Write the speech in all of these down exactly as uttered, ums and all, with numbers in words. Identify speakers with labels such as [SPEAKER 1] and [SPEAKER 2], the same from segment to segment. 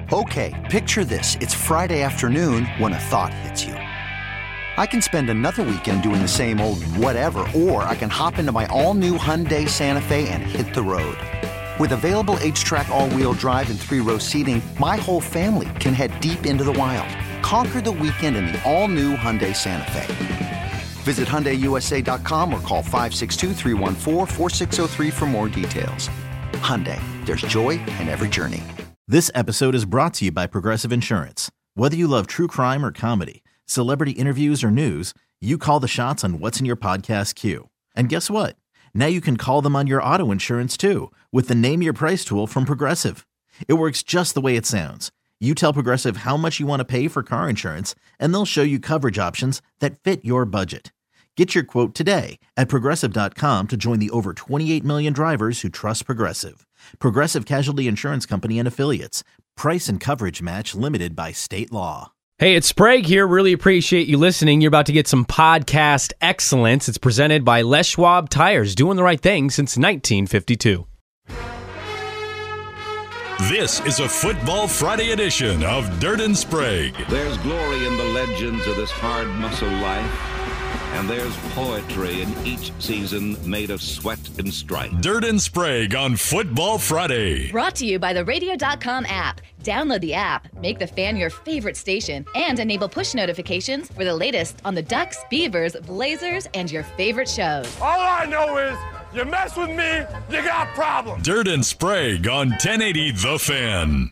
[SPEAKER 1] Okay, picture this. It's Friday afternoon when a thought hits you. I can spend another weekend doing the same old whatever, or I can hop into my all-new Hyundai Santa Fe and hit the road. With available H-Track all-wheel drive and three-row seating, my whole family can head deep into the wild. Conquer the weekend in the all-new Hyundai Santa Fe. Visit Hyundai U S A dot com or call five six two, three one four, four six zero three for more details. Hyundai, there's joy in every journey.
[SPEAKER 2] This episode is brought to you by Progressive Insurance. Whether you love true crime or comedy, celebrity interviews or news, you call the shots on what's in your podcast queue. And guess what? Now you can call them on your auto insurance too with the Name Your Price tool from Progressive. It works just the way it sounds. You tell Progressive how much you want to pay for car insurance, and they'll show you coverage options that fit your budget. Get your quote today at Progressive dot com to join the over twenty-eight million drivers who trust Progressive. Progressive Casualty Insurance Company and Affiliates. Price and coverage match limited by state law.
[SPEAKER 3] Hey, it's Sprague here. Really appreciate you listening. You're about to get some podcast excellence. It's presented by Les Schwab Tires, doing the right thing since nineteen fifty-two.
[SPEAKER 4] This is a Football Friday edition of Dirt and Sprague.
[SPEAKER 5] There's glory in the legends of this hard muscle life, and there's poetry in each season made of sweat and strife.
[SPEAKER 4] Dirt and Sprague on Football Friday.
[SPEAKER 6] Brought to you by the radio dot com app. Download the app, make the Fan your favorite station, and enable push notifications for the latest on the Ducks, Beavers, Blazers, and your favorite shows.
[SPEAKER 7] All I know is, you mess with me, you got problems.
[SPEAKER 4] Dirt and Sprague on ten eighty The Fan.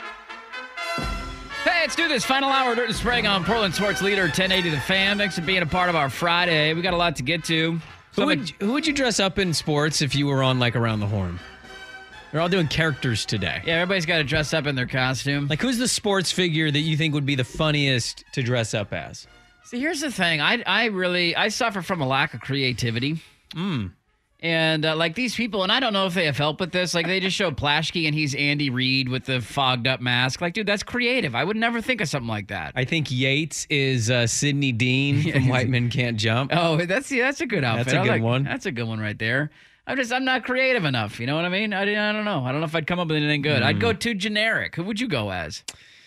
[SPEAKER 8] Hey, let's do this. Final hour, Dirt and Sprague on Portland Sports Leader, ten eighty The Fan. Thanks for being a part of our Friday. We got a lot to get to.
[SPEAKER 3] Who would, who would you dress up in sports if you were on, like, Around the Horn? They're all doing characters today.
[SPEAKER 8] Yeah, everybody's got to dress up in their costume.
[SPEAKER 3] Like, who's the sports figure that you think would be the funniest to dress up as?
[SPEAKER 8] See, here's the thing. I, I really, I suffer from a lack of creativity.
[SPEAKER 3] Mm.
[SPEAKER 8] And uh, like these people, and I don't know if they have help with this, like they just showed Plashke and he's Andy Reid with the fogged up mask. Like, dude, that's creative. I would never think of something like that.
[SPEAKER 3] I think Yates is uh, Sidney Dean from White Men Can't Jump.
[SPEAKER 8] Oh, that's yeah, that's a good outfit.
[SPEAKER 3] That's a good
[SPEAKER 8] like,
[SPEAKER 3] one.
[SPEAKER 8] That's a good one right there. I'm just, I'm not creative enough. You know what I mean? I, I don't know. I don't know if I'd come up with anything good. Mm. I'd go too generic. Who would you go as?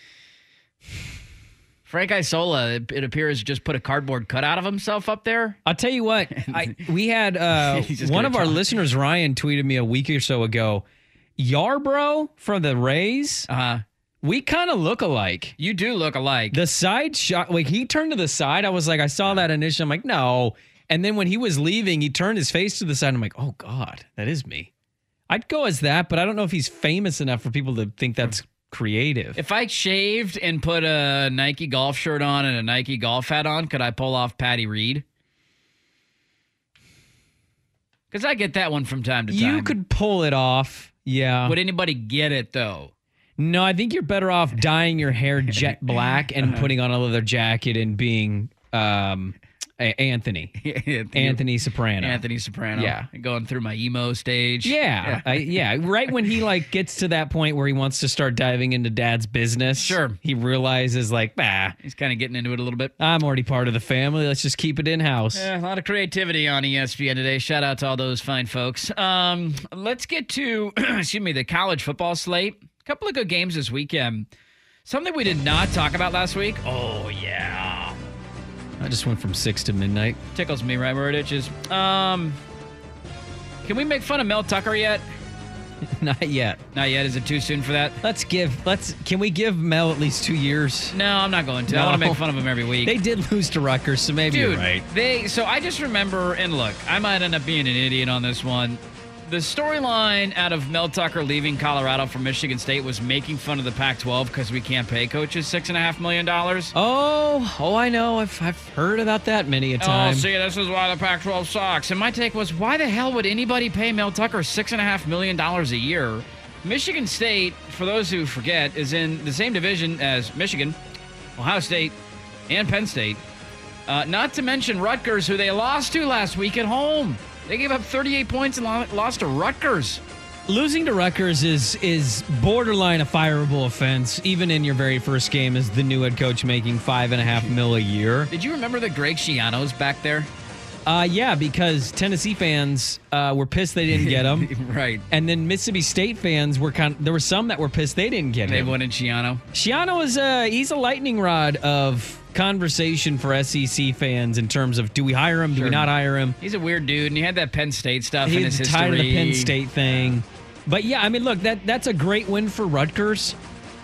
[SPEAKER 8] Frank Isola, it, it appears, just put a cardboard cutout of himself up there.
[SPEAKER 3] I'll tell you what, I, we had uh, one of our talk. listeners, Ryan, tweeted me a week or so ago, Yarbrough from the Rays,
[SPEAKER 8] uh-huh.
[SPEAKER 3] we kind of look alike.
[SPEAKER 8] You do look alike.
[SPEAKER 3] The side shot, like he turned to the side, I was like, I saw that initially, I'm like, no. And then when he was leaving, he turned his face to the side, I'm like, oh God, that is me. I'd go as that, but I don't know if he's famous enough for people to think that's creative.
[SPEAKER 8] If I shaved and put a Nike golf shirt on and a Nike golf hat on, could I pull off Patty Reed? Because I get that one from time to time.
[SPEAKER 3] You could pull it off, yeah.
[SPEAKER 8] Would anybody get it, though?
[SPEAKER 3] No, I think you're better off dyeing your hair jet black and uh-huh. putting on a leather jacket and being um, Anthony. Anthony. Anthony Soprano.
[SPEAKER 8] Anthony Soprano.
[SPEAKER 3] Yeah.
[SPEAKER 8] Going through my emo stage.
[SPEAKER 3] Yeah. Yeah. I, yeah. Right when he like gets to that point where he wants to start diving into dad's business.
[SPEAKER 8] Sure.
[SPEAKER 3] He realizes like, bah.
[SPEAKER 8] He's kind of getting into it a little bit.
[SPEAKER 3] I'm already part of the family. Let's just keep it in-house.
[SPEAKER 8] Yeah, a lot of creativity on E S P N today. Shout out to all those fine folks. Um, let's get to, excuse me, the college football slate. A couple of good games this weekend. Something we did not talk about last week. Oh, yeah.
[SPEAKER 3] I just went from six to midnight.
[SPEAKER 8] Tickles me right where it itches. Um, can we make fun of Mel Tucker yet?
[SPEAKER 3] Not yet.
[SPEAKER 8] Not yet. Is it too soon for that?
[SPEAKER 3] Let's give. Let's. Can we give Mel at least two years?
[SPEAKER 8] No, I'm not going to. No. I want to make fun of him every week.
[SPEAKER 3] They did lose to Rutgers, so maybe
[SPEAKER 8] Dude,
[SPEAKER 3] you're right.
[SPEAKER 8] They. So I just remember, and look, I might end up being an idiot on this one. The storyline out of Mel Tucker leaving Colorado for Michigan State was making fun of the Pac twelve because we can't pay coaches six and a half million dollars.
[SPEAKER 3] Oh, oh, I know. I've I've heard about that many a time.
[SPEAKER 8] Oh, see, this is why the Pac twelve sucks. And my take was, why the hell would anybody pay Mel Tucker six and a half million dollars a year? Michigan State, for those who forget, is in the same division as Michigan, Ohio State, and Penn State. Uh, not to mention Rutgers, who they lost to last week at home. They gave up thirty-eight points and lost to Rutgers.
[SPEAKER 3] Losing to Rutgers is is borderline a fireable offense, even in your very first game as the new head coach making five and a half mil a year.
[SPEAKER 8] Did you remember the Greg Schiano's back there?
[SPEAKER 3] Uh, yeah, because Tennessee fans uh, were pissed they didn't get him.
[SPEAKER 8] Right.
[SPEAKER 3] And then Mississippi State fans were kind of, there were some that were pissed they didn't get
[SPEAKER 8] They
[SPEAKER 3] him.
[SPEAKER 8] wanted Schiano.
[SPEAKER 3] Schiano is a, he's a lightning rod of conversation for S E C fans in terms of do we hire him, do
[SPEAKER 8] Sure.
[SPEAKER 3] we not hire him?
[SPEAKER 8] He's a weird dude, and he had that Penn State stuff in his
[SPEAKER 3] He's
[SPEAKER 8] history.
[SPEAKER 3] tied to the Penn State thing. But yeah, I mean, look, that that's a great win for Rutgers.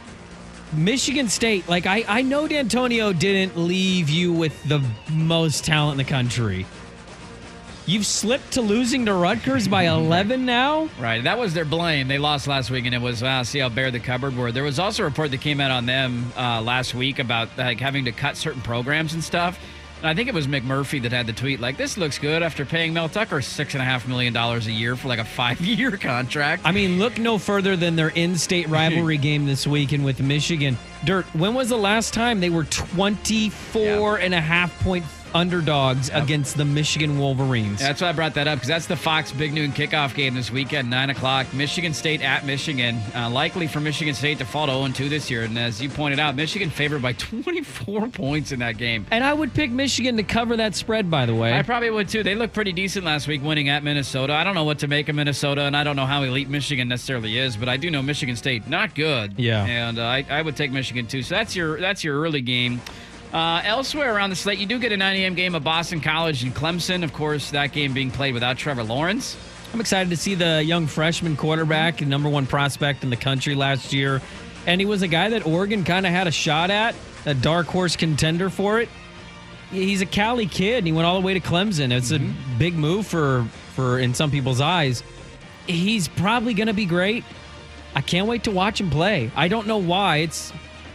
[SPEAKER 3] Michigan State, like I, I know D'Antonio didn't leave you with the most talent in the country. You've slipped to losing to Rutgers by eleven now?
[SPEAKER 8] Right, that was their blame. They lost last week, and it was, wow, see how bare the cupboard were. There was also a report that came out on them uh, last week about like having to cut certain programs and stuff. And I think it was McMurphy that had the tweet, like, this looks good after paying Mel Tucker six and a half million dollars a year for like a five-year contract.
[SPEAKER 3] I mean, look no further than their in-state rivalry game this weekend with Michigan. Dirt, when was the last time they were twenty-four
[SPEAKER 8] Yep.
[SPEAKER 3] and a half point underdogs
[SPEAKER 8] Yep.
[SPEAKER 3] against the Michigan Wolverines?
[SPEAKER 8] That's why I brought that up, because that's the Fox Big Noon kickoff game this weekend, nine o'clock. Michigan State at Michigan. Uh, likely for Michigan State to fall to oh and two this year. And as you pointed out, Michigan favored by twenty-four points in that game.
[SPEAKER 3] And I would pick Michigan to cover that spread, by the way.
[SPEAKER 8] I probably would too. They looked pretty decent last week winning at Minnesota. I don't know what to make of Minnesota, and I don't know how elite Michigan necessarily is, but I do know Michigan State, not good.
[SPEAKER 3] Yeah.
[SPEAKER 8] And uh, I, I would take Michigan too. So that's your that's your early game. Uh, elsewhere around the slate, you do get a nine a.m. game of Boston College and Clemson. Of course, that game being played without Trevor Lawrence.
[SPEAKER 3] I'm excited to see the young freshman quarterback, number one prospect in the country last year. And he was a guy that Oregon kind of had a shot at, a dark horse contender for it. He's a Cali kid, and he went all the way to Clemson. It's mm-hmm. a big move for, for in some people's eyes. He's probably going to be great. I can't wait to watch him play. I don't know why. It's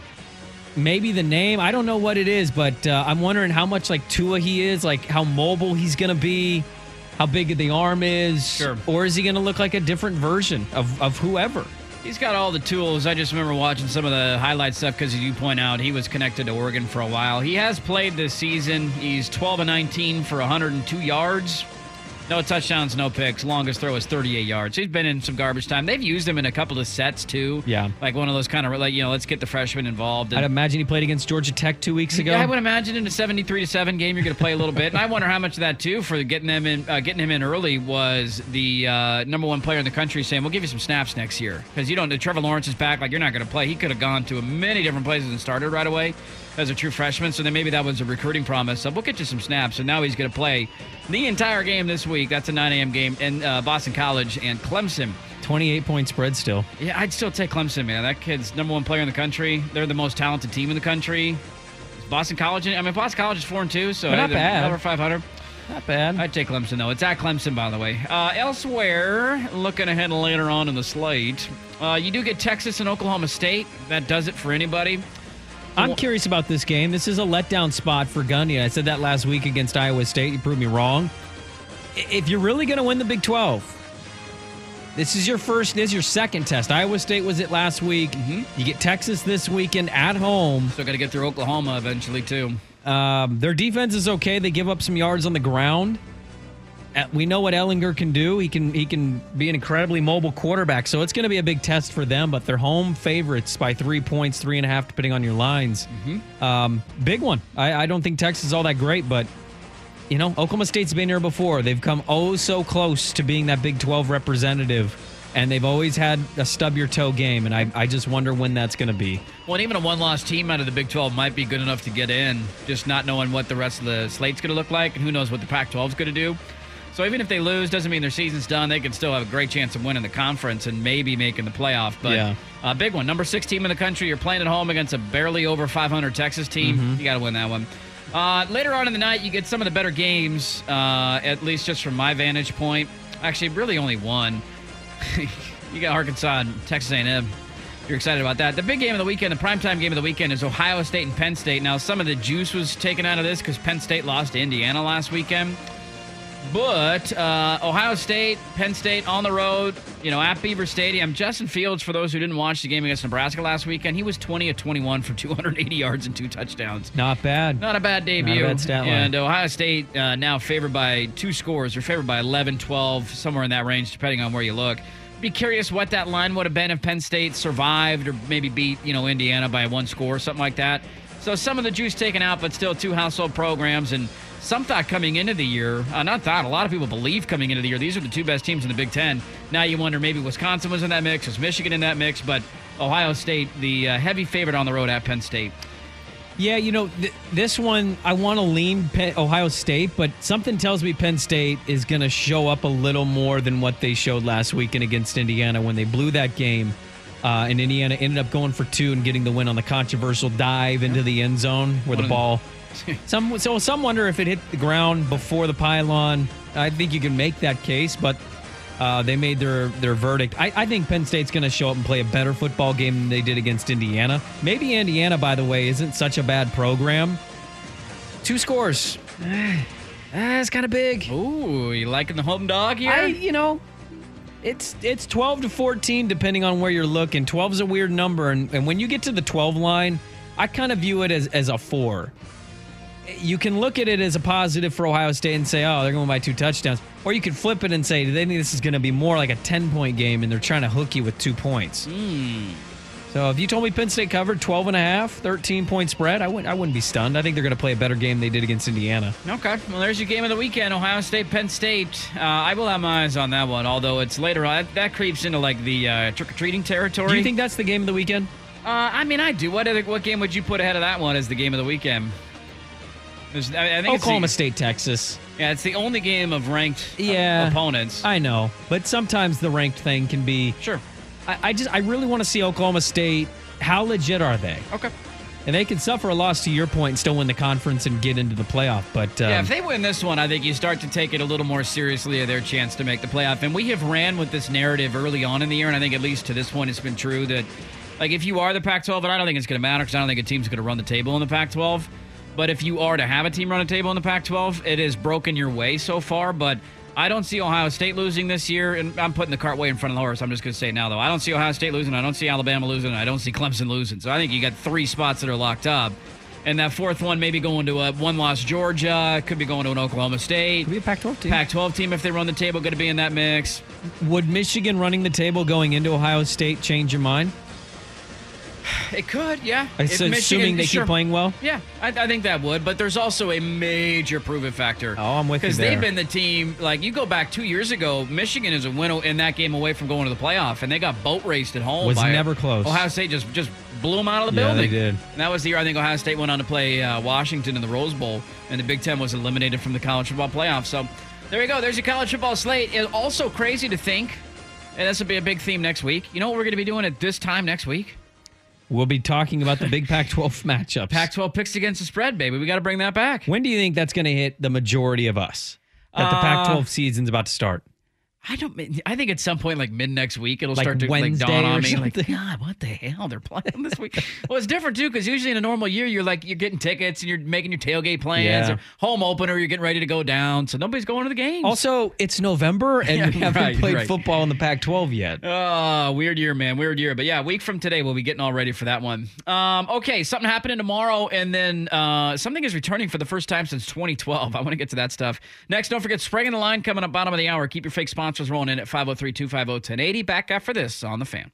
[SPEAKER 3] maybe the name. I don't know what it is, but uh, I'm wondering how much like Tua he is, like how mobile he's going to be, how big the arm is.
[SPEAKER 8] Sure.
[SPEAKER 3] Or is he going to look like a different version of, of whoever?
[SPEAKER 8] He's got all the tools. I just remember watching some of the highlight stuff because, as you point out, he was connected to Oregon for a while. He has played this season. He's twelve and nineteen for one hundred two yards. No touchdowns, no picks. Longest throw is thirty-eight yards. He's been in some garbage time. They've used him in a couple of sets, too.
[SPEAKER 3] Yeah.
[SPEAKER 8] Like one of those kind of, like, you know, let's get the freshman involved. And
[SPEAKER 3] I'd imagine he played against Georgia Tech two weeks ago.
[SPEAKER 8] Yeah, I would imagine in a seventy-three to seven game, you're going to play a little bit. And I wonder how much of that, too, for getting them in, uh, getting him in early was the uh, number one player in the country saying, we'll give you some snaps next year. Because you don't, Trevor Lawrence is back. Like, you're not going to play. He could have gone to many different places and started right away as a true freshman. So then maybe that was a recruiting promise. So we'll get you some snaps. And now he's going to play the entire game this week. That's a nine a.m. game in uh, Boston College and Clemson.
[SPEAKER 3] twenty-eight point spread still.
[SPEAKER 8] Yeah, I'd still take Clemson, man. That kid's number one player in the country. They're the most talented team in the country. Boston College, I mean, Boston College is four and two, so
[SPEAKER 3] But not
[SPEAKER 8] they're
[SPEAKER 3] bad.
[SPEAKER 8] over five hundred.
[SPEAKER 3] Not bad.
[SPEAKER 8] I'd take Clemson, though. It's at Clemson, by the way. Uh, elsewhere, looking ahead later on in the slate, uh, you do get Texas and Oklahoma State. That does it for anybody.
[SPEAKER 3] I'm curious about this game. This is a letdown spot for Gundy. I said that last week against Iowa State. You proved me wrong. If you're really going to win the Big twelve, this is your first, this is your second test. Iowa State was it last week.
[SPEAKER 8] Mm-hmm.
[SPEAKER 3] You get Texas this weekend at home.
[SPEAKER 8] Still got to get through Oklahoma eventually, too.
[SPEAKER 3] Um, their defense is okay. They give up some yards on the ground. Uh, we know what Ellinger can do. He can he can be an incredibly mobile quarterback. So it's going to be a big test for them. But they're home favorites by three points, three and a half, depending on your lines.
[SPEAKER 8] Mm-hmm.
[SPEAKER 3] Um, big one. I, I don't think Texas is all that great, but you know, Oklahoma State's been here before. They've come oh so close to being that Big twelve representative. And they've always had a stub your toe game, and I, I just wonder when that's going to be.
[SPEAKER 8] Well, even a one-loss team out of the Big twelve might be good enough to get in, just not knowing what the rest of the slate's going to look like, and who knows what the Pac twelve is going to do. So even if they lose, doesn't mean their season's done. They can still have a great chance of winning the conference and maybe making the playoff. But
[SPEAKER 3] yeah.
[SPEAKER 8] a big one, number six team in the country. You're playing at home against a barely over five hundred Texas team.
[SPEAKER 3] Mm-hmm.
[SPEAKER 8] You got to win that one. Uh, later on in the night, you get some of the better games, uh, at least just from my vantage point. Actually, really only one. You got Arkansas and Texas A and M. You're excited about that. The big game of the weekend, the primetime game of the weekend, is Ohio State and Penn State. Now, some of the juice was taken out of this because Penn State lost to Indiana last weekend. But uh, Ohio State, Penn State on the road, you know, at Beaver Stadium. Justin Fields, for those who didn't watch the game against Nebraska last weekend, he was twenty of twenty-one for two hundred eighty yards and two touchdowns.
[SPEAKER 3] Not bad.
[SPEAKER 8] Not a bad debut.
[SPEAKER 3] Not a bad stat line.
[SPEAKER 8] And Ohio State uh, now favored by two scores. They're favored by eleven, twelve, somewhere in that range, depending on where you look. Be curious what that line would have been if Penn State survived or maybe beat, you know, Indiana by one score, something like that. So some of the juice taken out, but still two household programs. And some thought coming into the year, uh, not thought, a lot of people believe coming into the year, these are the two best teams in the Big Ten. Now you wonder maybe Wisconsin was in that mix, was Michigan in that mix, but Ohio State, the uh, heavy favorite on the road at Penn State.
[SPEAKER 3] Yeah, you know, th- this one, I want to lean Penn- Ohio State, but something tells me Penn State is going to show up a little more than what they showed last weekend against Indiana when they blew that game. Uh, and Indiana ended up going for two and getting the win on the controversial dive into the end zone where the ball... some So some wonder if it hit the ground before the pylon. I think you can make that case, but uh, they made their, their verdict. I, I think Penn State's going to show up and play a better football game than they did against Indiana. Maybe Indiana, by the way, isn't such a bad program. Two scores. That's kind of big.
[SPEAKER 8] Ooh, you liking the home dog here?
[SPEAKER 3] I, you know... It's it's twelve to fourteen, depending on where you're looking. twelve is a weird number, and, and when you get to the twelve line, I kind of view it as, as a four. You can look at it as a positive for Ohio State and say, oh, they're going by two touchdowns. Or you could flip it and say, do they think this is going to be more like a ten-point game, and they're trying to hook you with two points?
[SPEAKER 8] Mm.
[SPEAKER 3] So if you told me Penn State covered twelve and a half, thirteen-point spread, I wouldn't, I wouldn't be stunned. I think they're going to play a better game than they did against Indiana.
[SPEAKER 8] Okay. Well, there's your game of the weekend, Ohio State, Penn State. Uh, I will have my eyes on that one, although it's later on. That, that creeps into, like, the uh, trick-or-treating territory.
[SPEAKER 3] Do you think that's the game of the weekend?
[SPEAKER 8] Uh, I mean, I do. What other, what game would you put ahead of that one as the game of the weekend? There's, I, I think
[SPEAKER 3] Oklahoma
[SPEAKER 8] it's the,
[SPEAKER 3] State, Texas.
[SPEAKER 8] Yeah, it's the only game of ranked
[SPEAKER 3] yeah,
[SPEAKER 8] uh, opponents.
[SPEAKER 3] I know, but sometimes the ranked thing can be...
[SPEAKER 8] Sure.
[SPEAKER 3] I, I just I really want to see Oklahoma State. How legit are they?
[SPEAKER 8] Okay.
[SPEAKER 3] And they can suffer a loss, to your point, and still win the conference and get into the playoff. But um,
[SPEAKER 8] yeah, if they win this one, I think you start to take it a little more seriously of their chance to make the playoff. And we have ran with this narrative early on in the year, and I think at least to this point it's been true that, like, if you are the Pac twelve, and I don't think it's going to matter because I don't think a team's going to run the table in the Pac twelve, but if you are to have a team run a table in the Pac twelve, it has broken your way so far. But I don't see Ohio State losing this year, and I'm putting the cart way in front of the horse. I'm just going to say it now, though. I don't see Ohio State losing. I don't see Alabama losing. I don't see Clemson losing. So I think you got three spots that are locked up. And that fourth one maybe going to a one-loss Georgia. Could be going to an Oklahoma State.
[SPEAKER 3] Could be a Pac twelve team.
[SPEAKER 8] Pac twelve team, if they run the table, going to be in that mix.
[SPEAKER 3] Would Michigan running the table going into Ohio State change your mind?
[SPEAKER 8] It could, yeah.
[SPEAKER 3] If assuming Michigan, they sure. keep playing well?
[SPEAKER 8] Yeah, I, I think that would. But there's also a major prove-it factor.
[SPEAKER 3] Oh, I'm with you there.
[SPEAKER 8] Because they've been the team, like, you go back two years ago, Michigan is a win in that game away from going to the playoff, and they got boat raced at home.
[SPEAKER 3] Was
[SPEAKER 8] by
[SPEAKER 3] never close.
[SPEAKER 8] Ohio State just, just blew them out of the
[SPEAKER 3] yeah,
[SPEAKER 8] building.
[SPEAKER 3] they did.
[SPEAKER 8] And that was the year I think Ohio State went on to play uh, Washington in the Rose Bowl, and the Big Ten was eliminated from the college football playoff. So there you go. There's your college football slate. It's also crazy to think, and this will be a big theme next week. You know what we're going to be doing at this time next week?
[SPEAKER 3] We'll be talking about the big Pac twelve matchups.
[SPEAKER 8] Pac twelve picks against the spread, baby. We got to bring that back.
[SPEAKER 3] When do you think that's going to hit the majority of us? That the uh, Pac twelve season's about to start?
[SPEAKER 8] I don't. I think at some point, like mid next week, it'll
[SPEAKER 3] like
[SPEAKER 8] start to
[SPEAKER 3] Wednesday
[SPEAKER 8] like, dawn on me.
[SPEAKER 3] Something.
[SPEAKER 8] Like, God, what the hell? They're playing this week. Well, it's different too, because usually in a normal year, you're like you're getting tickets and you're making your tailgate plans,
[SPEAKER 3] yeah.
[SPEAKER 8] or home opener. You're getting ready to go down, so nobody's going to the games.
[SPEAKER 3] Also, it's November, and
[SPEAKER 8] yeah,
[SPEAKER 3] we haven't
[SPEAKER 8] right,
[SPEAKER 3] played
[SPEAKER 8] right.
[SPEAKER 3] football in the Pac twelve yet.
[SPEAKER 8] Oh, weird year, man. Weird year. But yeah, a week from today, we'll be getting all ready for that one. Um, okay, something happening tomorrow, and then uh, something is returning for the first time since twenty twelve. I want to get to that stuff next. Don't forget, Sprague in the Line coming up bottom of the hour. Keep your fake sponsors rolling in at five oh three, two five oh, ten eighty. Back after this on The Fan.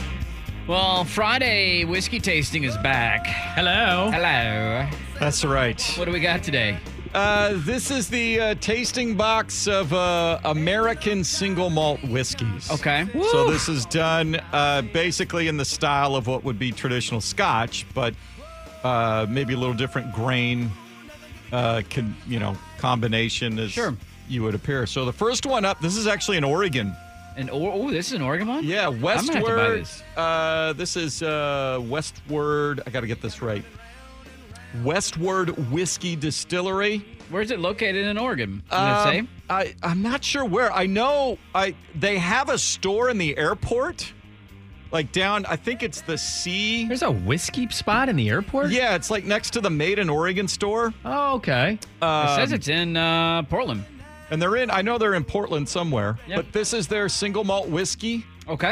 [SPEAKER 8] Well, Friday whiskey tasting is back.
[SPEAKER 3] Hello.
[SPEAKER 8] Hello.
[SPEAKER 9] That's right.
[SPEAKER 8] What do we got today?
[SPEAKER 9] Uh, this is the uh, tasting box of uh, American single malt whiskeys.
[SPEAKER 8] Okay.
[SPEAKER 9] Woo. So this is done uh, basically in the style of what would be traditional Scotch, but uh, maybe a little different grain, uh, con- you know, combination as
[SPEAKER 8] sure.
[SPEAKER 9] you would appear. So the first one up, this is actually an Oregon.
[SPEAKER 8] An or- oh, this is an Oregon one?
[SPEAKER 9] Yeah, Westward.
[SPEAKER 8] I'm gonna have to buy this.
[SPEAKER 9] Uh, this is uh, Westward. I got to get this right. Westward Whiskey Distillery.
[SPEAKER 8] Where's it located in Oregon? Does
[SPEAKER 9] Uh,
[SPEAKER 8] it say?
[SPEAKER 9] I, I'm not sure where. I know I they have a store in the airport. Like down, I think it's the C.
[SPEAKER 3] There's a whiskey spot in the airport?
[SPEAKER 9] Yeah, it's like next to the Made in Oregon store.
[SPEAKER 3] Oh, okay.
[SPEAKER 9] Um,
[SPEAKER 8] it says it's in uh, Portland.
[SPEAKER 9] And they're in, I know they're in Portland somewhere.
[SPEAKER 8] Yep.
[SPEAKER 9] But this is their single malt whiskey.
[SPEAKER 8] Okay.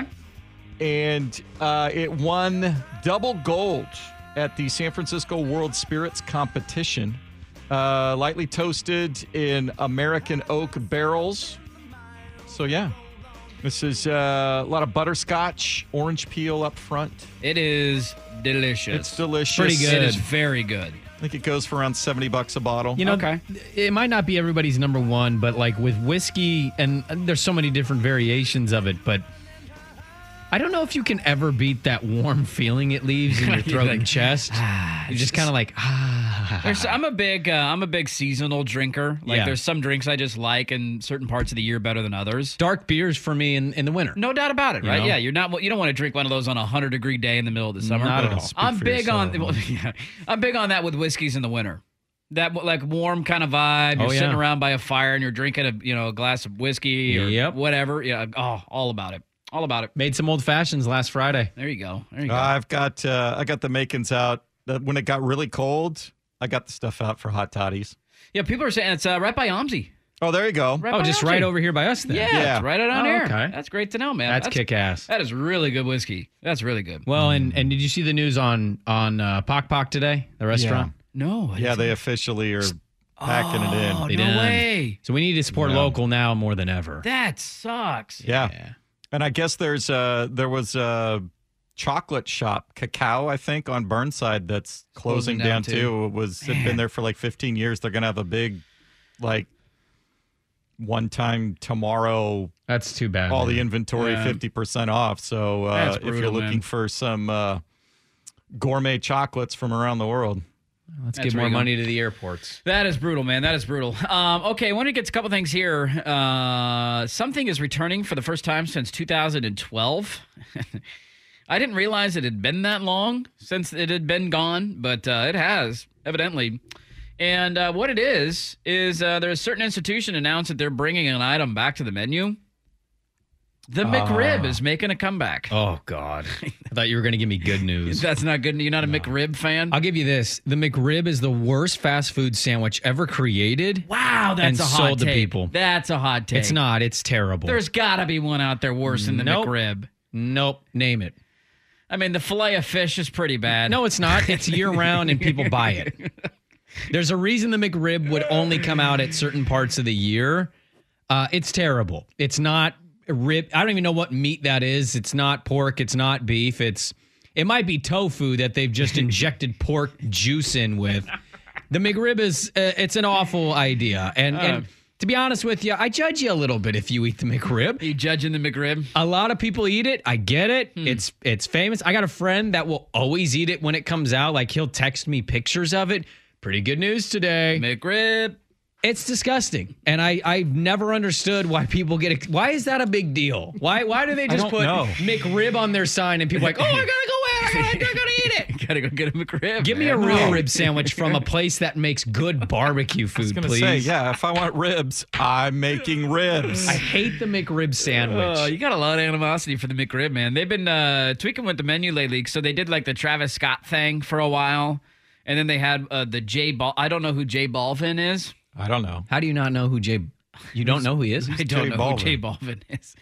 [SPEAKER 9] And uh, it won double gold at the San Francisco World Spirits Competition. Uh, lightly toasted in American oak barrels. So, yeah. This is uh, a lot of butterscotch, orange peel up front.
[SPEAKER 8] It is delicious.
[SPEAKER 9] It's delicious.
[SPEAKER 3] Pretty good.
[SPEAKER 8] It is very good.
[SPEAKER 9] I think it goes for around seventy bucks a bottle.
[SPEAKER 3] You know,
[SPEAKER 8] Okay.
[SPEAKER 3] it might not be everybody's number one, but like with whiskey, and there's so many different variations of it, but I don't know if you can ever beat that warm feeling it leaves in your throat and chest. You're just kind of like, ah.
[SPEAKER 8] There's, I'm a big, uh, I'm a big seasonal drinker. Like,
[SPEAKER 3] Yeah.
[SPEAKER 8] there's some drinks I just like in certain parts of the year better than others.
[SPEAKER 3] Dark beers for me in, in the winter.
[SPEAKER 8] No doubt about it,
[SPEAKER 3] You
[SPEAKER 8] right?
[SPEAKER 3] know?
[SPEAKER 8] Yeah, you're not. You don't want to drink one of those on a hundred degree day in the middle of the summer.
[SPEAKER 3] Not at all.
[SPEAKER 9] Speak
[SPEAKER 8] I'm
[SPEAKER 9] for
[SPEAKER 8] big on.
[SPEAKER 9] yourself.
[SPEAKER 8] Well, yeah, I'm big on that with whiskeys in the winter. That like warm kind of vibe. You're
[SPEAKER 3] Oh, yeah.
[SPEAKER 8] sitting around by a fire and you're drinking a you know a glass of whiskey or
[SPEAKER 3] Yep.
[SPEAKER 8] whatever. Yeah. Oh, all about it. All about it.
[SPEAKER 3] Made some old fashions last Friday.
[SPEAKER 8] There you go. There you go.
[SPEAKER 9] I've got uh, I got the makings out. That when it got really cold, I got the stuff out for hot toddies.
[SPEAKER 8] yeah, people are saying it's uh, right by OMSI.
[SPEAKER 9] Oh, there you go.
[SPEAKER 8] Right
[SPEAKER 3] Oh,
[SPEAKER 8] by
[SPEAKER 3] just
[SPEAKER 8] OMSI.
[SPEAKER 3] right over here by us then.
[SPEAKER 8] Yeah,
[SPEAKER 9] Yeah.
[SPEAKER 8] it's right on
[SPEAKER 3] Oh,
[SPEAKER 8] here.
[SPEAKER 3] okay.
[SPEAKER 8] That's great to know, man.
[SPEAKER 3] That's, kick-ass.
[SPEAKER 8] That is really good whiskey. That's really good.
[SPEAKER 3] Well, and, and did you see the news on on uh, Pok Pok today, the restaurant?
[SPEAKER 8] No. I
[SPEAKER 9] Yeah,
[SPEAKER 8] didn't
[SPEAKER 9] they
[SPEAKER 8] see-
[SPEAKER 9] officially are packing it in.
[SPEAKER 8] Oh,
[SPEAKER 3] They
[SPEAKER 8] no
[SPEAKER 3] done.
[SPEAKER 8] way.
[SPEAKER 3] So we need to support
[SPEAKER 9] Yeah.
[SPEAKER 3] local now more than ever.
[SPEAKER 8] That sucks.
[SPEAKER 9] Yeah.
[SPEAKER 3] Yeah.
[SPEAKER 9] And I guess there's uh there was a chocolate shop, Cacao, I think, on Burnside that's closing,
[SPEAKER 8] Closing down,
[SPEAKER 9] down,
[SPEAKER 8] too.
[SPEAKER 9] too. It was had been there for like fifteen years. They're gonna have a big like one time tomorrow
[SPEAKER 3] That's too bad.
[SPEAKER 9] all
[SPEAKER 3] man.
[SPEAKER 9] the inventory
[SPEAKER 8] Yeah.
[SPEAKER 9] fifty percent off. So uh,
[SPEAKER 8] That's
[SPEAKER 9] if you're
[SPEAKER 8] brutal,
[SPEAKER 9] looking
[SPEAKER 8] man.
[SPEAKER 9] for some uh, gourmet chocolates from around the world.
[SPEAKER 3] Let's
[SPEAKER 8] That's
[SPEAKER 3] give
[SPEAKER 8] where
[SPEAKER 3] more
[SPEAKER 8] you go.
[SPEAKER 3] money to the airports.
[SPEAKER 8] That is brutal, man. That is brutal. Um, okay, I want to get to a couple things here. Uh, something is returning for the first time since two thousand twelve. I didn't realize it had been that long since it had been gone, but uh, it has, evidently. And uh, what it is, is uh, there's a certain institution announced that they're bringing an item back to the menu. The McRib is making a comeback.
[SPEAKER 3] Oh, God. I thought you were going to give me good news.
[SPEAKER 8] That's not good. You're not a McRib fan?
[SPEAKER 3] I'll give you this. The McRib is the worst fast food sandwich ever created.
[SPEAKER 8] Wow, that's
[SPEAKER 3] and
[SPEAKER 8] a hot
[SPEAKER 3] sold to
[SPEAKER 8] take.
[SPEAKER 3] people.
[SPEAKER 8] That's a hot take.
[SPEAKER 3] It's not. It's terrible.
[SPEAKER 8] There's got to be one out there worse than the
[SPEAKER 3] Nope.
[SPEAKER 8] McRib.
[SPEAKER 3] Nope. Name it.
[SPEAKER 8] I mean, the filet of fish is pretty bad.
[SPEAKER 3] No, it's not. It's year round and people buy it. There's a reason the McRib would only come out at certain parts of the year. Uh, it's terrible. It's not rib. I don't even know what meat that is. It's not pork. It's not beef. It's it might be tofu that they've just injected pork juice in with. The McRib is uh, it's an awful idea. And, and to be honest with you, I judge you a little bit if you eat the McRib.
[SPEAKER 8] Are you judging the McRib?
[SPEAKER 3] A lot of people eat it. I get it. It's it's famous. I got a friend that will always eat it when it comes out. Like he'll text me pictures of it. Pretty good news today.
[SPEAKER 8] McRib.
[SPEAKER 3] It's disgusting. And I, I've never understood why people get ex- why is that a big deal? Why why do they just
[SPEAKER 9] don't
[SPEAKER 3] put
[SPEAKER 9] know.
[SPEAKER 3] McRib on their sign and people are like, oh, I gotta go in, I gotta, I gotta eat it.
[SPEAKER 8] Gotta go get a McRib.
[SPEAKER 3] Give me a
[SPEAKER 8] man.
[SPEAKER 3] real rib sandwich from a place that makes good barbecue
[SPEAKER 9] I was
[SPEAKER 3] food,
[SPEAKER 9] gonna
[SPEAKER 3] please.
[SPEAKER 9] say, yeah, if I want ribs, I'm making ribs.
[SPEAKER 3] I hate the McRib sandwich.
[SPEAKER 8] Oh, you got a lot of animosity for the McRib, man. They've been uh, tweaking with the menu lately. So they did like the Travis Scott thing for a while. And then they had uh, the J Bal. I don't know who J Balvin is.
[SPEAKER 9] I don't know.
[SPEAKER 3] How do you not know who Jay? You don't know who he is?
[SPEAKER 8] I don't
[SPEAKER 9] J
[SPEAKER 8] know
[SPEAKER 9] Balvin?
[SPEAKER 8] who J Balvin is.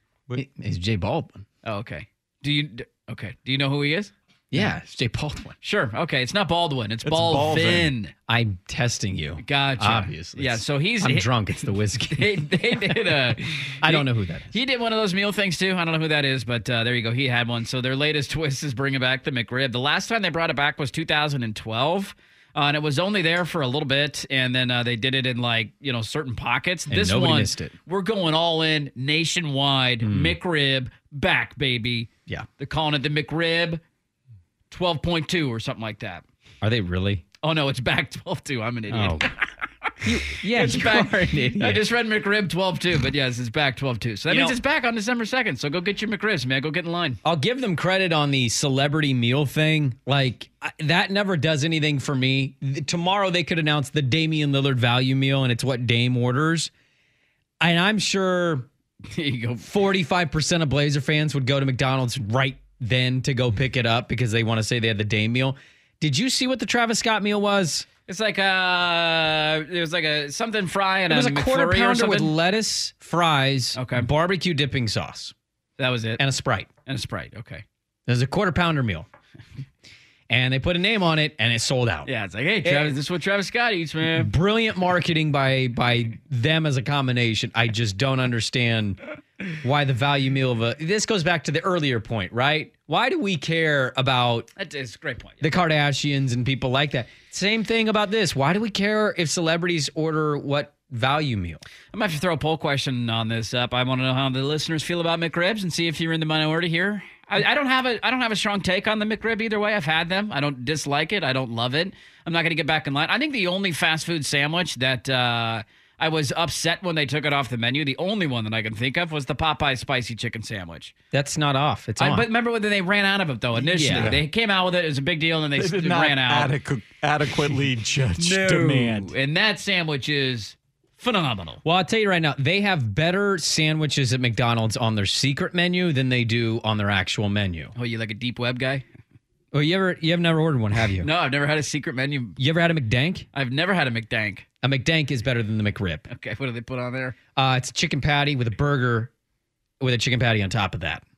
[SPEAKER 3] He's Jay Baldwin.
[SPEAKER 8] Oh, okay. Do you? d- Okay. Do you know who he is?
[SPEAKER 3] Yeah, it's Jay Baldwin.
[SPEAKER 8] Sure. Okay. It's not Baldwin. It's,
[SPEAKER 9] It's
[SPEAKER 8] Baldvin.
[SPEAKER 9] Balvin.
[SPEAKER 3] I'm testing you.
[SPEAKER 8] Gotcha.
[SPEAKER 3] Obviously.
[SPEAKER 8] Yeah. So he's.
[SPEAKER 3] I'm
[SPEAKER 8] he-
[SPEAKER 3] drunk. It's the whiskey.
[SPEAKER 8] They, they did a.
[SPEAKER 3] I don't know who that is.
[SPEAKER 8] He did one of those meal things too. I don't know who that is, but uh, there you go. He had one. So their latest twist is bringing back the McRib. The last time they brought it back was two thousand twelve. Uh, and it was only there for a little bit, and then uh, they did it in like you know certain pockets.
[SPEAKER 3] And
[SPEAKER 8] this
[SPEAKER 3] nobody
[SPEAKER 8] one,
[SPEAKER 3] missed it.
[SPEAKER 8] we're going all in nationwide. McRib back, baby.
[SPEAKER 3] Yeah.
[SPEAKER 8] They're calling it the McRib twelve point two or something like that.
[SPEAKER 3] Are they really?
[SPEAKER 8] Oh no, it's back twelve two. I'm an idiot.
[SPEAKER 3] Oh. You- yeah,
[SPEAKER 8] It's
[SPEAKER 3] you
[SPEAKER 8] back.
[SPEAKER 3] are an idiot.
[SPEAKER 8] I just read McRib twelve two, but yes, it's back twelve two. So that
[SPEAKER 3] You
[SPEAKER 8] means
[SPEAKER 3] know-
[SPEAKER 8] it's back on December second. So go get your McRibs, man. Go get in line.
[SPEAKER 3] I'll give them credit on the celebrity meal thing. Like, I- that never does anything for me. Th- Tomorrow they could announce the Damian Lillard value meal, and it's what Dame orders. And I'm sure
[SPEAKER 8] There you go.
[SPEAKER 3] forty-five percent of Blazer fans would go to McDonald's right then to go pick it up because they want to say they had the Dame meal. Did you see what the Travis Scott meal was?
[SPEAKER 8] It's like a, it was like a something fry and
[SPEAKER 3] It was a
[SPEAKER 8] a
[SPEAKER 3] quarter
[SPEAKER 8] McFlurry or
[SPEAKER 3] pounder with
[SPEAKER 8] something.
[SPEAKER 3] lettuce, fries,
[SPEAKER 8] Okay.
[SPEAKER 3] barbecue dipping sauce,
[SPEAKER 8] That was it.
[SPEAKER 3] and a Sprite.
[SPEAKER 8] And a Sprite. Okay.
[SPEAKER 3] It was a quarter pounder meal. And they put a name on it, and it sold out.
[SPEAKER 8] Yeah, it's like, hey, Travis, this is what Travis Scott eats, man.
[SPEAKER 3] Brilliant marketing by by them as a combination. I just don't understand why the value meal of a this goes back to the earlier point, right? Why do we care about
[SPEAKER 8] That is a great point.
[SPEAKER 3] the Kardashians and people like that? Same thing about this. Why do we care if celebrities order what value meal?
[SPEAKER 8] I'm going to have to throw a poll question on this up. I want to know how the listeners feel about McRibs and see if you're in the minority here. I, I don't have a I don't have a strong take on the McRib either way. I've had them. I don't dislike it. I don't love it. I'm not going to get back in line. I think the only fast food sandwich that uh, I was upset when they took it off the menu, the only one that I can think of was the Popeye spicy chicken sandwich.
[SPEAKER 3] That's not off. It's
[SPEAKER 8] I,
[SPEAKER 3] on.
[SPEAKER 8] but remember when they ran out of it, though, initially.
[SPEAKER 3] Yeah.
[SPEAKER 8] They came out with it. It was a big deal, and then they,
[SPEAKER 9] They did
[SPEAKER 8] st-
[SPEAKER 9] not
[SPEAKER 8] ran out.
[SPEAKER 9] adequ- adequately judge
[SPEAKER 8] No.
[SPEAKER 9] demand.
[SPEAKER 8] And that sandwich is phenomenal.
[SPEAKER 3] Well, I'll tell you right now, they have better sandwiches at McDonald's on their secret menu than they do on their actual menu.
[SPEAKER 8] Oh, you like a deep web guy?
[SPEAKER 3] Oh, you ever you have never ordered one, have you?
[SPEAKER 8] No, I've never had a secret menu.
[SPEAKER 3] You ever had a McDank?
[SPEAKER 8] I've never had a McDank.
[SPEAKER 3] A McDank is better than the McRib.
[SPEAKER 8] Okay, what do they put on there?
[SPEAKER 3] Uh, it's a chicken patty with a burger with a chicken patty on top of that.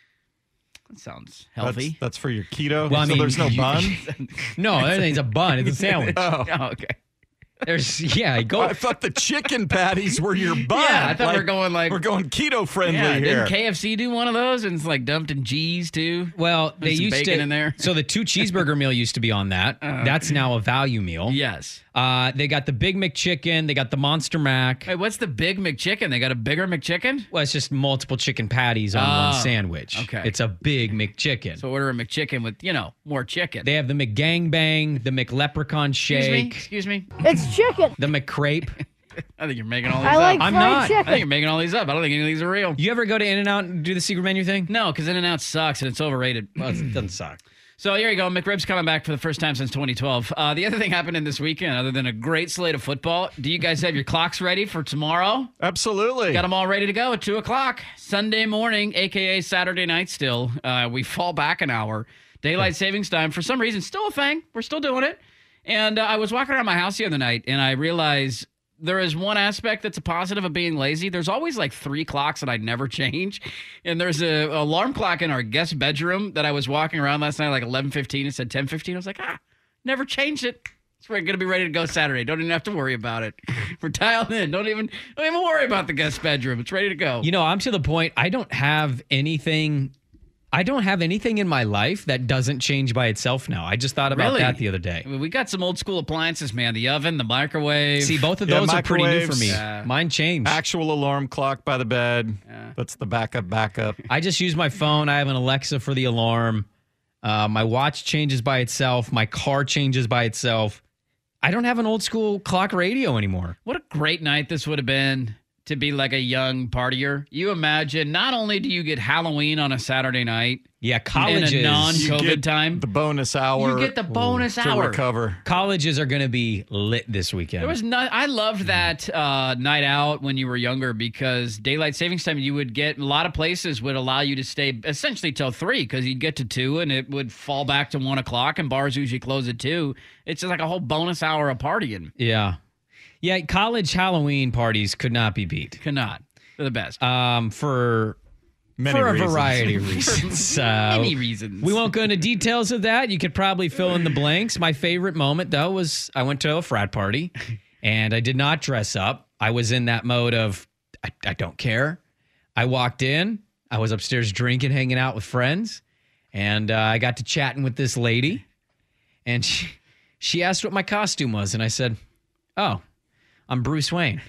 [SPEAKER 8] That sounds
[SPEAKER 9] That's,
[SPEAKER 8] healthy.
[SPEAKER 9] that's for your keto.
[SPEAKER 3] Well, I
[SPEAKER 9] so
[SPEAKER 3] mean,
[SPEAKER 9] there's no
[SPEAKER 3] you-
[SPEAKER 9] bun.
[SPEAKER 3] No, everything's a bun. It's a sandwich.
[SPEAKER 8] oh, okay.
[SPEAKER 3] There's yeah, go.
[SPEAKER 9] I thought the chicken patties were your bun.
[SPEAKER 8] Yeah, I thought we were going like-
[SPEAKER 9] we're going keto friendly
[SPEAKER 8] Yeah,
[SPEAKER 9] here.
[SPEAKER 8] didn't K F C do one of those? And it's like dumped in cheese too.
[SPEAKER 3] Well, they
[SPEAKER 8] some
[SPEAKER 3] used
[SPEAKER 8] bacon
[SPEAKER 3] to.
[SPEAKER 8] in there.
[SPEAKER 3] So the two cheeseburger meal used to be on that. That's now a value meal.
[SPEAKER 8] Yes.
[SPEAKER 3] Uh, they got the Big McChicken. They got the Monster Mac.
[SPEAKER 8] Wait, what's the big McChicken? They got a bigger McChicken?
[SPEAKER 3] Well, it's just multiple chicken patties on
[SPEAKER 8] Oh,
[SPEAKER 3] one sandwich.
[SPEAKER 8] okay.
[SPEAKER 3] It's a Big McChicken.
[SPEAKER 8] So order a McChicken with, you know, more chicken.
[SPEAKER 3] They have the McGangbang, the McLeprechaun
[SPEAKER 8] Excuse me.
[SPEAKER 3] Shake,
[SPEAKER 8] Excuse me.
[SPEAKER 10] It's chicken.
[SPEAKER 3] the McCrape.
[SPEAKER 8] I think you're making all these
[SPEAKER 10] I
[SPEAKER 8] up.
[SPEAKER 10] like
[SPEAKER 3] I'm
[SPEAKER 10] fried
[SPEAKER 3] not.
[SPEAKER 8] I
[SPEAKER 10] chicken.
[SPEAKER 8] think you're making all these up. I don't think any of these are real.
[SPEAKER 3] You ever go to In-N-Out and do the secret menu thing?
[SPEAKER 8] No, because In-N-Out sucks and it's overrated.
[SPEAKER 3] Well, it doesn't suck.
[SPEAKER 8] So here you go. McRib's coming back for the first time since twenty twelve. Uh, the other thing happening this weekend, other than a great slate of football, do you guys have your clocks ready for tomorrow?
[SPEAKER 9] Absolutely.
[SPEAKER 8] Got them all ready to go at two o'clock. Sunday morning, a k a. Saturday night still. Uh, we fall back an hour. Daylight savings time, for some reason, still a thing. We're still doing it. And uh, I was walking around my house the other night, and I realized there is one aspect that's a positive of being lazy. There's always like three clocks that I'd never change. And there's a alarm clock in our guest bedroom that I was walking around last night, like eleven fifteen. It said ten fifteen. I was like, ah, never changed it. So we're going to be ready to go Saturday. Don't even have to worry about it. We're dialed in. Don't even, don't even worry about the guest bedroom. It's ready to go.
[SPEAKER 3] You know, I'm to the point, I don't have anything... I don't have anything in my life that doesn't change by itself now. I just thought about
[SPEAKER 8] Really?
[SPEAKER 3] that the other day.
[SPEAKER 8] I mean, we got some old school appliances, man. The oven, the microwave.
[SPEAKER 3] See, both of
[SPEAKER 9] Yeah,
[SPEAKER 3] those are pretty new for
[SPEAKER 9] microwaves.
[SPEAKER 3] me.
[SPEAKER 8] Yeah.
[SPEAKER 3] Mine changed.
[SPEAKER 9] Actual alarm clock by the bed.
[SPEAKER 8] Yeah.
[SPEAKER 9] That's the backup backup.
[SPEAKER 3] I just use my phone. I have an Alexa for the alarm. Uh, my watch changes by itself. My car changes by itself. I don't have an old school clock radio anymore.
[SPEAKER 8] What a great night this would have been to be like a young partier. You imagine, not only do you get Halloween on a Saturday night
[SPEAKER 3] Yeah,
[SPEAKER 8] in
[SPEAKER 3] colleges.
[SPEAKER 8] a
[SPEAKER 9] You
[SPEAKER 8] non-COVID
[SPEAKER 9] get
[SPEAKER 8] time,
[SPEAKER 9] The bonus hour.
[SPEAKER 8] you get the bonus
[SPEAKER 9] to
[SPEAKER 8] hour.
[SPEAKER 9] recover.
[SPEAKER 3] colleges are going to be lit this weekend.
[SPEAKER 8] There was not. I loved that uh, night out when you were younger because daylight savings time. You would get a lot of places would allow you to stay essentially till three because you'd get to two and it would fall back to one o'clock and bars usually close at two. It's just like a whole bonus hour of partying.
[SPEAKER 3] yeah. Yeah, college Halloween parties could not be beat.
[SPEAKER 8] Cannot. They're the best.
[SPEAKER 3] Um, for
[SPEAKER 9] Many
[SPEAKER 3] for
[SPEAKER 9] reasons.
[SPEAKER 3] a variety of reasons. Uh,
[SPEAKER 8] Many reasons.
[SPEAKER 3] We won't go into details of that. You could probably fill in the blanks. My favorite moment, though, was I went to a frat party and I did not dress up. I was in that mode of, I, I don't care. I walked in. I was upstairs drinking, hanging out with friends. And uh, I got to chatting with this lady. And she, she asked what my costume was. And I said, oh, I'm Bruce Wayne.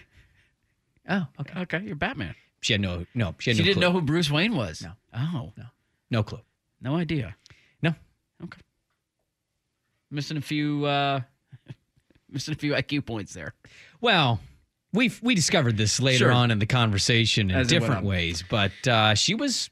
[SPEAKER 3] Oh, okay.
[SPEAKER 8] Okay, you're Batman.
[SPEAKER 3] She had no, no, she had
[SPEAKER 8] She
[SPEAKER 3] no
[SPEAKER 8] didn't
[SPEAKER 3] clue.
[SPEAKER 8] know who Bruce Wayne was.
[SPEAKER 3] No.
[SPEAKER 8] Oh,
[SPEAKER 3] No, no clue.
[SPEAKER 8] no idea.
[SPEAKER 3] No.
[SPEAKER 8] Okay. Missing a few. Uh, missing a few I Q points there.
[SPEAKER 3] Well, we we discovered this later
[SPEAKER 8] Sure.
[SPEAKER 3] on in the conversation in
[SPEAKER 8] As it went
[SPEAKER 3] different
[SPEAKER 8] on.
[SPEAKER 3] ways, but uh, she was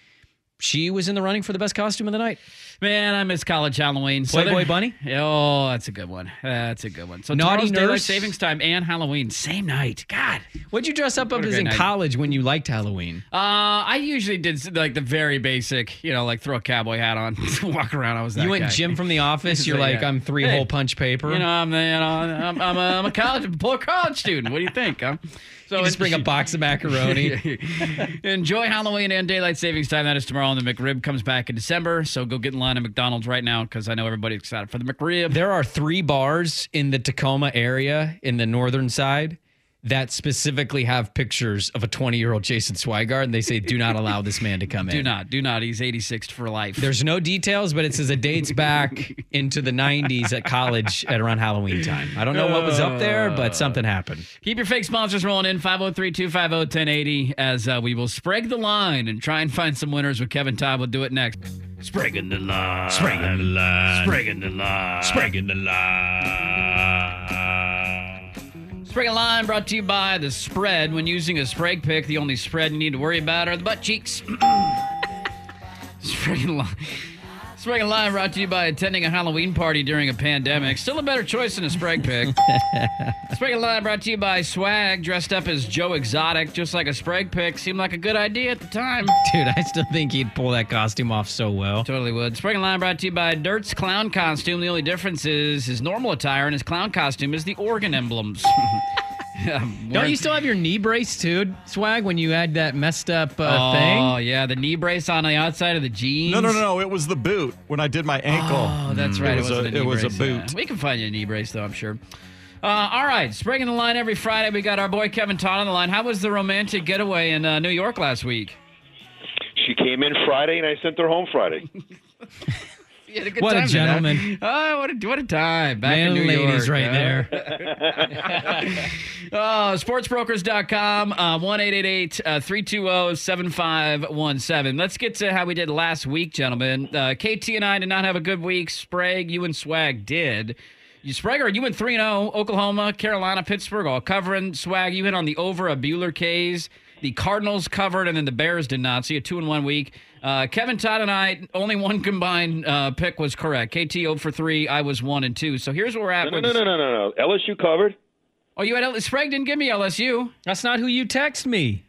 [SPEAKER 3] she was in the running for the best costume of the night.
[SPEAKER 8] Man, I miss college Halloween. So
[SPEAKER 3] Playboy
[SPEAKER 8] there-
[SPEAKER 3] Bunny?
[SPEAKER 8] Oh, that's a good one. That's a good one. So
[SPEAKER 3] Naughty
[SPEAKER 8] tomorrow's daylight
[SPEAKER 3] Nurse?
[SPEAKER 8] savings time and Halloween, same night. God.
[SPEAKER 3] What'd you dress up
[SPEAKER 8] What a
[SPEAKER 3] as
[SPEAKER 8] great
[SPEAKER 3] in
[SPEAKER 8] night.
[SPEAKER 3] college when you liked Halloween?
[SPEAKER 8] Uh, I usually did like the very basic, you know, like throw a cowboy hat on, walk around. I was that
[SPEAKER 3] You went
[SPEAKER 8] guy.
[SPEAKER 3] Jim from The Office. You're
[SPEAKER 8] So,
[SPEAKER 3] like,
[SPEAKER 8] yeah.
[SPEAKER 3] I'm three
[SPEAKER 8] Hey,
[SPEAKER 3] hole punch paper.
[SPEAKER 8] You know, I'm, the, you know, I'm, I'm, a, I'm a college, I'm a poor college student. What do you think? Huh? So
[SPEAKER 3] you just bring a box of macaroni.
[SPEAKER 8] Enjoy Halloween and daylight savings time. That is tomorrow, and the McRib comes back in December. So go get in line at McDonald's right now because I know everybody's excited for the McRib.
[SPEAKER 3] There are three bars in the Tacoma area in the northern side that specifically have pictures of a twenty-year-old Jason Swigart, and they say, do not allow this man to come in.
[SPEAKER 8] Do not. Do not. He's eighty-six for life.
[SPEAKER 3] There's no details, but it says it dates back into the nineties at college at around Halloween time. I don't know what was up there, but something happened.
[SPEAKER 8] Keep your fake sponsors rolling in, five oh three, two five oh, one oh eight oh, as uh, we will spreg the line and try and find some winners with Kevin Todd. We'll do it next. Spregging the line. Spregging the line. Spregging the line. Spregging the line. Spregging line brought to you by The Spread. When using a Sprague pick, the only spread you need to worry about are the butt cheeks. Spregging line. Spregging line brought to you by attending a Halloween party during a pandemic. Still a better choice than a Sprague pick. Spregging line brought to you by Swag, dressed up as Joe Exotic, just like a Sprague pick. Seemed like a good idea at the time.
[SPEAKER 3] Dude, I still think he'd pull that costume off so well.
[SPEAKER 8] Totally would. Spregging line brought to you by Dirt's clown costume. The only difference is his normal attire and his clown costume is the organ emblems. Yeah,
[SPEAKER 3] don't you still have your knee brace too, Swag, when you had that messed up uh,
[SPEAKER 8] oh,
[SPEAKER 3] thing?
[SPEAKER 8] Oh, yeah, the knee brace on the outside of the jeans.
[SPEAKER 9] No, no, no, no. It was the boot when I did my ankle.
[SPEAKER 8] Oh, that's right.
[SPEAKER 9] It was,
[SPEAKER 8] it
[SPEAKER 9] a,
[SPEAKER 8] a, knee
[SPEAKER 9] it was
[SPEAKER 8] brace,
[SPEAKER 9] a boot.
[SPEAKER 8] Yeah. We can find you a knee brace, though, I'm sure. Uh, all right, Sprague in the line every Friday. We got our boy Kevin Todd on the line. How was the romantic getaway in uh, New York last week?
[SPEAKER 10] She came in Friday, and I sent her home Friday.
[SPEAKER 8] You had a good
[SPEAKER 3] what
[SPEAKER 8] time
[SPEAKER 3] a gentleman.
[SPEAKER 8] Oh, what a, what a time. Back
[SPEAKER 3] Man
[SPEAKER 8] in New
[SPEAKER 3] ladies
[SPEAKER 8] York.
[SPEAKER 3] right
[SPEAKER 8] huh?
[SPEAKER 3] there.
[SPEAKER 8] Oh, sportsbrokers dot com, uh, one eight eight eight, three two zero, seven five one seven. Let's get to how we did last week, gentlemen. Uh, K T and I did not have a good week. Sprague, you and Swag did. You, Sprague, you went three and oh. Oklahoma, Carolina, Pittsburgh, all covering. Swag, you hit on the over of Bueller K's. The Cardinals covered, and then the Bears did not. So you had two in one week. Uh, Kevin Todd and I, only one combined uh, pick was correct. K T zero for three. I was one and two. So here's where we're at.
[SPEAKER 10] No,
[SPEAKER 8] with
[SPEAKER 10] no, no, no, no, no. L S U covered.
[SPEAKER 8] Oh, you had L- Sprague didn't give me L S U.
[SPEAKER 3] That's not who you text me.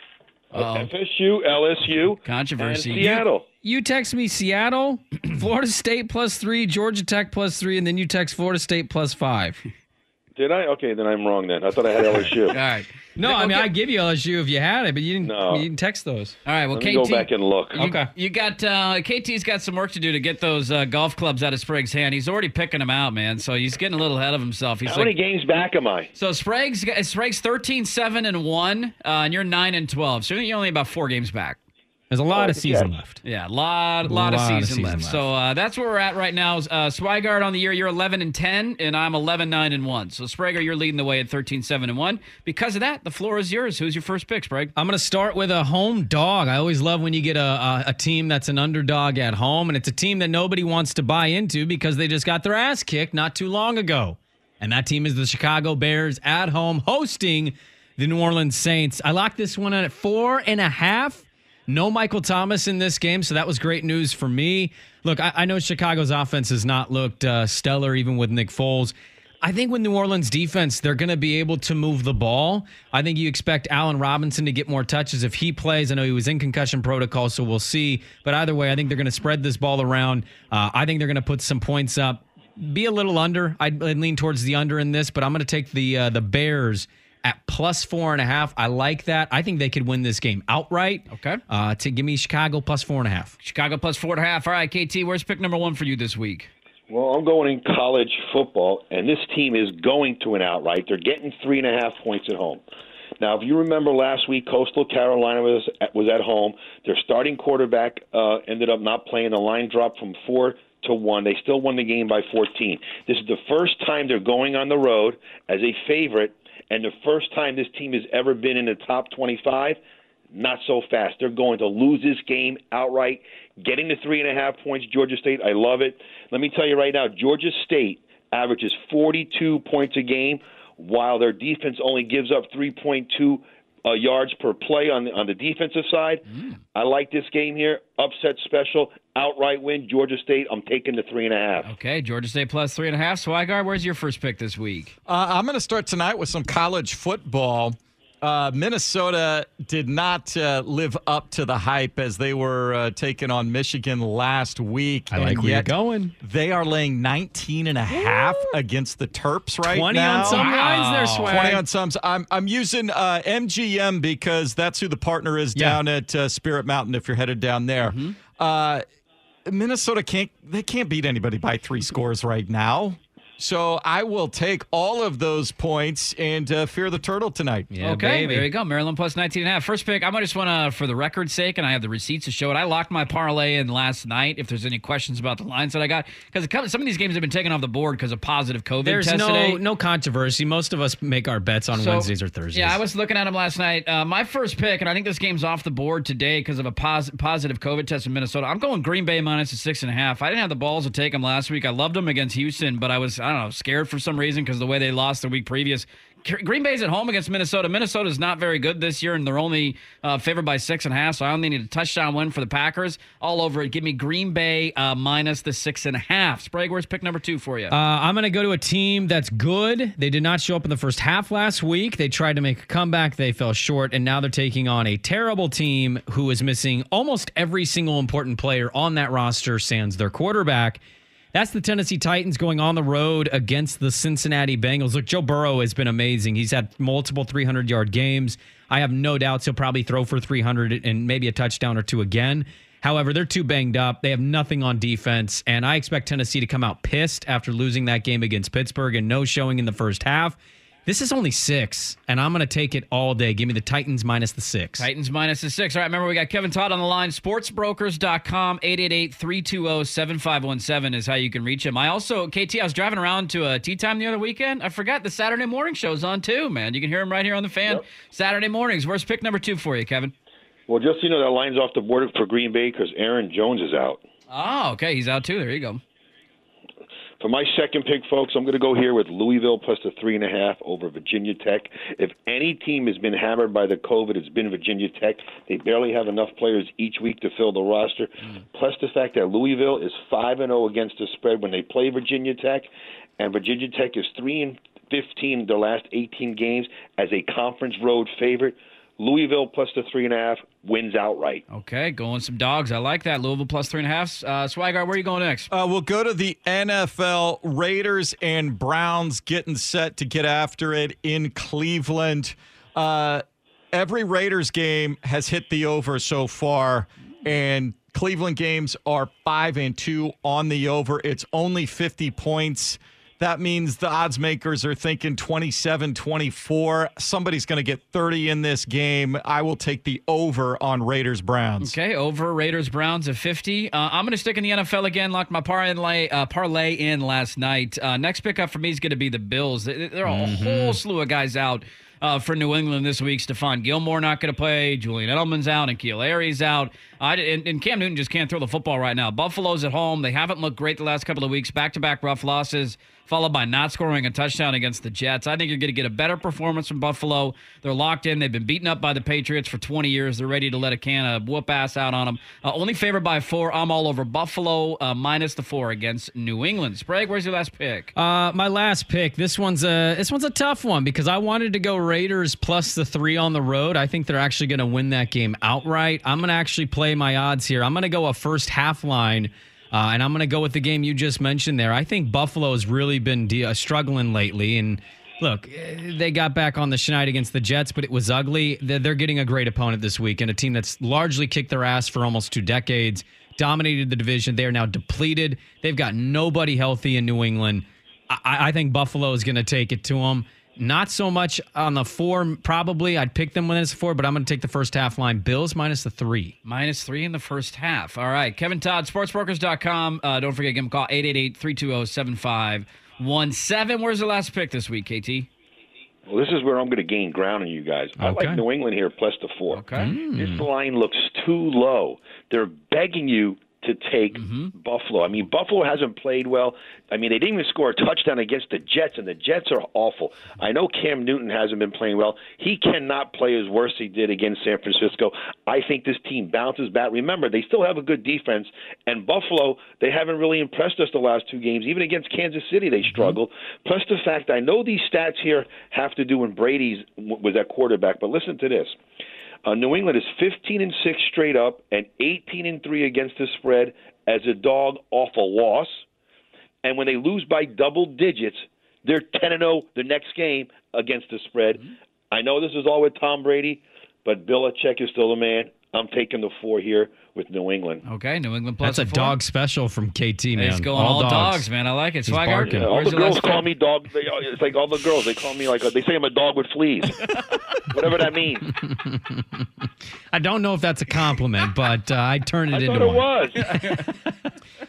[SPEAKER 10] Uh, F S U, L S U,
[SPEAKER 8] controversy.
[SPEAKER 10] And Seattle.
[SPEAKER 3] You, you text me Seattle, Florida State plus three, Georgia Tech plus three, and then you text Florida State plus five.
[SPEAKER 10] Did I? Okay, then I'm wrong then. I thought I had L S U.
[SPEAKER 8] All right.
[SPEAKER 3] No,
[SPEAKER 8] okay.
[SPEAKER 3] I mean, I'd give you L S U if you had it, but you didn't,
[SPEAKER 10] no.
[SPEAKER 3] you didn't text those.
[SPEAKER 8] All right, well,
[SPEAKER 10] Let
[SPEAKER 8] K T.
[SPEAKER 10] me go back and look.
[SPEAKER 8] You,
[SPEAKER 3] okay.
[SPEAKER 8] You got, uh, K T's got some work to do to get those uh, golf clubs out of Sprague's hand. He's already picking them out, man, so he's getting a little ahead of himself. He's
[SPEAKER 10] How
[SPEAKER 8] like,
[SPEAKER 10] many games back am I?
[SPEAKER 8] So Sprague's, Sprague's thirteen, seven, and one, uh, and you're nine and twelve, so you're only about four games back.
[SPEAKER 3] There's a lot
[SPEAKER 10] Oh,
[SPEAKER 3] of season
[SPEAKER 10] yeah.
[SPEAKER 3] left.
[SPEAKER 8] Yeah, a lot, lot,
[SPEAKER 3] Lot
[SPEAKER 8] of,
[SPEAKER 3] of
[SPEAKER 8] season
[SPEAKER 3] season
[SPEAKER 8] left.
[SPEAKER 3] left.
[SPEAKER 8] So uh, that's where we're at right now. Uh, Swigart on the year, you're eleven and ten, and I'm eleven, nine, and one. So Sprague, you're leading the way at thirteen, seven, and one. Because of that, the floor is yours. Who's your first pick, Sprague?
[SPEAKER 3] I'm going to start with a home dog. I always love when you get a, a, a team that's an underdog at home, and it's a team that nobody wants to buy into because they just got their ass kicked not too long ago. And that team is the Chicago Bears at home hosting the New Orleans Saints. I locked this one at four and a half. No Michael Thomas in this game, so that was great news for me. Look, I, I know Chicago's offense has not looked uh, stellar, even with Nick Foles. I think with New Orleans defense, they're going to be able to move the ball. I think you expect Allen Robinson to get more touches if he plays. I know he was in concussion protocol, so we'll see. But either way, I think they're going to spread this ball around. Uh, I think they're going to put some points up. Be a little under. I'd, I'd lean towards the under in this, but I'm going to take the uh, the Bears at plus four and a half. I like that. I think they could win this game outright.
[SPEAKER 8] Okay.
[SPEAKER 3] Uh, to give me Chicago plus four and a half.
[SPEAKER 8] Chicago plus four and a half. All right, K T, where's pick number one for you this week?
[SPEAKER 10] Well, I'm going in college football, and this team is going to an outright. They're getting three and a half points at home. Now, if you remember last week, Coastal Carolina was at, was at home. Their starting quarterback uh, ended up not playing. The line dropped from four to one. They still won the game by fourteen. This is the first time they're going on the road as a favorite, and the first time this team has ever been in the top twenty-five. Not so fast. They're going to lose this game outright. Getting the three and a half points, Georgia State, I love it. Let me tell you right now, Georgia State averages forty-two points a game, while their defense only gives up three point two uh, yards per play on the, on the defensive side. Mm. I like this game here. Upset special, outright win, Georgia State. I'm taking the three and a half.
[SPEAKER 8] Okay, Georgia State plus three and a half. Swigart, where's your first pick this week?
[SPEAKER 9] Uh, I'm going to start tonight with some college football. Uh, Minnesota did not uh, live up to the hype as they were uh, taking on Michigan last week.
[SPEAKER 3] I like where you're going.
[SPEAKER 9] They are laying nineteen and a half against the Terps right
[SPEAKER 3] twenty
[SPEAKER 9] now.
[SPEAKER 3] on some lines there, Swag.
[SPEAKER 9] twenty on some. I'm, I'm using uh, M G M because that's who the partner is
[SPEAKER 3] Yeah.
[SPEAKER 9] down at uh, Spirit Mountain if you're headed down there. Mm-hmm. Uh, Minnesota can't, they can't beat anybody by three scores right now. So I will take all of those points and uh, fear the turtle tonight.
[SPEAKER 3] Yeah,
[SPEAKER 8] okay,
[SPEAKER 3] baby.
[SPEAKER 8] there you go. Maryland plus nineteen and a half. First pick, I might just want to, for the record's sake, and I have the receipts to show it, I locked my parlay in last night if there's any questions about the lines that I got. Because some of these games have been taken off the board because of positive COVID
[SPEAKER 3] There's
[SPEAKER 8] tests
[SPEAKER 3] no
[SPEAKER 8] today.
[SPEAKER 3] no controversy. Most of us make our bets on
[SPEAKER 8] So,
[SPEAKER 3] Wednesdays or Thursdays.
[SPEAKER 8] Yeah, I was looking at them last night. Uh, my first pick, and I think this game's off the board today because of a pos- positive COVID test in Minnesota. I'm going Green Bay minus a six and a half. I didn't have the balls to take them last week. I loved them against Houston, but I was, I don't know, scared for some reason because the way they lost the week previous. Green Bay's at home against Minnesota. Minnesota's not very good this year, and they're only uh, favored by six and a half, so I only need a touchdown win for the Packers. All over it. Give me Green Bay uh, minus the six and a half. Sprague, where's pick number two for you?
[SPEAKER 3] Uh, I'm going to go to a team that's good. They did not show up in the first half last week. They tried to make a comeback. They fell short, and now they're taking on a terrible team who is missing almost every single important player on that roster, sans their quarterback. That's the Tennessee Titans going on the road against the Cincinnati Bengals. Look, Joe Burrow has been amazing. He's had multiple three hundred yard games. I have no doubts he'll probably throw for three hundred and maybe a touchdown or two again. However, they're too banged up. They have nothing on defense, and I expect Tennessee to come out pissed after losing that game against Pittsburgh and no showing in the first half. This is only six, and I'm going to take it all day. Give me the Titans minus the six.
[SPEAKER 8] Titans minus the six. All right, remember, we got Kevin Todd on the line. sports brokers dot com, eight eight eight, three two zero, seven five one seven is how you can reach him. I also, K T, I was driving around to a tea time the other weekend. I forgot the Saturday morning show's on, too, man. You can hear him right here on the fan.
[SPEAKER 10] Yep.
[SPEAKER 8] Saturday mornings. Where's pick number two for you, Kevin?
[SPEAKER 10] Well, just so you know, that line's off the board for Green Bay because Aaron Jones is out.
[SPEAKER 8] Oh, okay. He's out, too. There you go.
[SPEAKER 10] For my second pick, folks, I'm going to go here with Louisville plus the three and a half over Virginia Tech. If any team has been hammered by the COVID, it's been Virginia Tech. They barely have enough players each week to fill the roster. Mm. Plus the fact that Louisville is five and oh against the spread when they play Virginia Tech, and Virginia Tech is three and fifteen in their last eighteen games as a conference road favorite. Louisville plus the three and a half wins outright.
[SPEAKER 8] Okay, going some dogs. I like that. Louisville plus three and a half. Uh, Swigart, where are you going next?
[SPEAKER 9] Uh, we'll go to the N F L. Raiders and Browns getting set to get after it in Cleveland. Uh, every Raiders game has hit the over so far, and Cleveland games are five and two on the over. It's only fifty points. That means the odds makers are thinking twenty-seven twenty-four. Somebody's going to get thirty in this game. I will take the over on Raiders-Browns.
[SPEAKER 8] Okay, over Raiders-Browns at fifty. Uh, I'm going to stick in the N F L again. Locked my parlay, uh, parlay in last night. Uh, next pickup for me is going to be the Bills. There are a mm-hmm. whole slew of guys out uh, for New England this week. Stephon Gilmore not going to play. Julian Edelman's out. And N'Keal Harry's out. Uh, and, and Cam Newton just can't throw the football right now. Buffalo's at home. They haven't looked great the last couple of weeks. Back-to-back rough losses, followed by not scoring a touchdown against the Jets. I think you're going to get a better performance from Buffalo. They're locked in. They've been beaten up by the Patriots for twenty years. They're ready to let a can of whoop ass out on them. Uh, only favored by four. I'm all over Buffalo uh, minus the four against New England. Sprague, where's your last pick?
[SPEAKER 3] Uh, my last pick. This one's a this one's a tough one because I wanted to go Raiders plus the three on the road. I think they're actually going to win that game outright. I'm going to actually play my odds here. I'm going to go a first half line. Uh, and I'm going to go with the game you just mentioned there. I think Buffalo has really been de- uh, struggling lately. And look, they got back on the schneid against the Jets, but it was ugly. They're, they're getting a great opponent this week, and a team that's largely kicked their ass for almost two decades, dominated the division. They are now depleted. They've got nobody healthy in New England. I, I think Buffalo is going to take it to them. Not so much on the four, probably. I'd pick them when it's four, but I'm going to take the first half line. Bills minus the three.
[SPEAKER 8] Minus three in the first half. All right. Kevin Todd, sports brokers dot com. Uh, don't forget, give him a call, eight eight eight, three two zero, seven five one seven. Where's the last pick this week, K T?
[SPEAKER 10] Well, this is where I'm going to gain ground on you guys. I
[SPEAKER 3] Okay.
[SPEAKER 10] like New England here plus the four.
[SPEAKER 8] Okay.
[SPEAKER 3] Mm.
[SPEAKER 10] This line looks too low. They're begging you to take mm-hmm. Buffalo. I mean, Buffalo hasn't played well. I mean, they didn't even score a touchdown against the Jets, and the Jets are awful. I know Cam Newton hasn't been playing well. He cannot play as worse as he did against San Francisco. I think this team bounces back. Remember, they still have a good defense, and Buffalo, they haven't really impressed us the last two games. Even against Kansas City, they struggled. Mm-hmm. Plus the fact, I know these stats here have to do when Brady's was at quarterback, but listen to this. Uh, New England is fifteen and six straight up and eighteen and three against the spread as a dog off a loss. And when they lose by double digits, they're ten and oh the next game against the spread. Mm-hmm. I know this is all with Tom Brady, but Belichick is still the man. I'm taking the four here with New England.
[SPEAKER 8] Okay, New England plus
[SPEAKER 3] That's a
[SPEAKER 8] four.
[SPEAKER 3] dog special from K T, man.
[SPEAKER 8] He's going all, all dogs. dogs, man. I like it.
[SPEAKER 3] He's
[SPEAKER 8] Swigert,
[SPEAKER 3] barking.
[SPEAKER 10] Yeah, all
[SPEAKER 8] where's
[SPEAKER 10] the
[SPEAKER 8] your
[SPEAKER 10] girls
[SPEAKER 8] last
[SPEAKER 10] call
[SPEAKER 8] pick?
[SPEAKER 10] me dog. They, it's like all the girls. They call me like a, they say I'm a dog with fleas. Whatever that means.
[SPEAKER 3] I don't know if that's a compliment, but uh, I turn it
[SPEAKER 10] I
[SPEAKER 3] into
[SPEAKER 10] thought it
[SPEAKER 3] one.
[SPEAKER 10] was.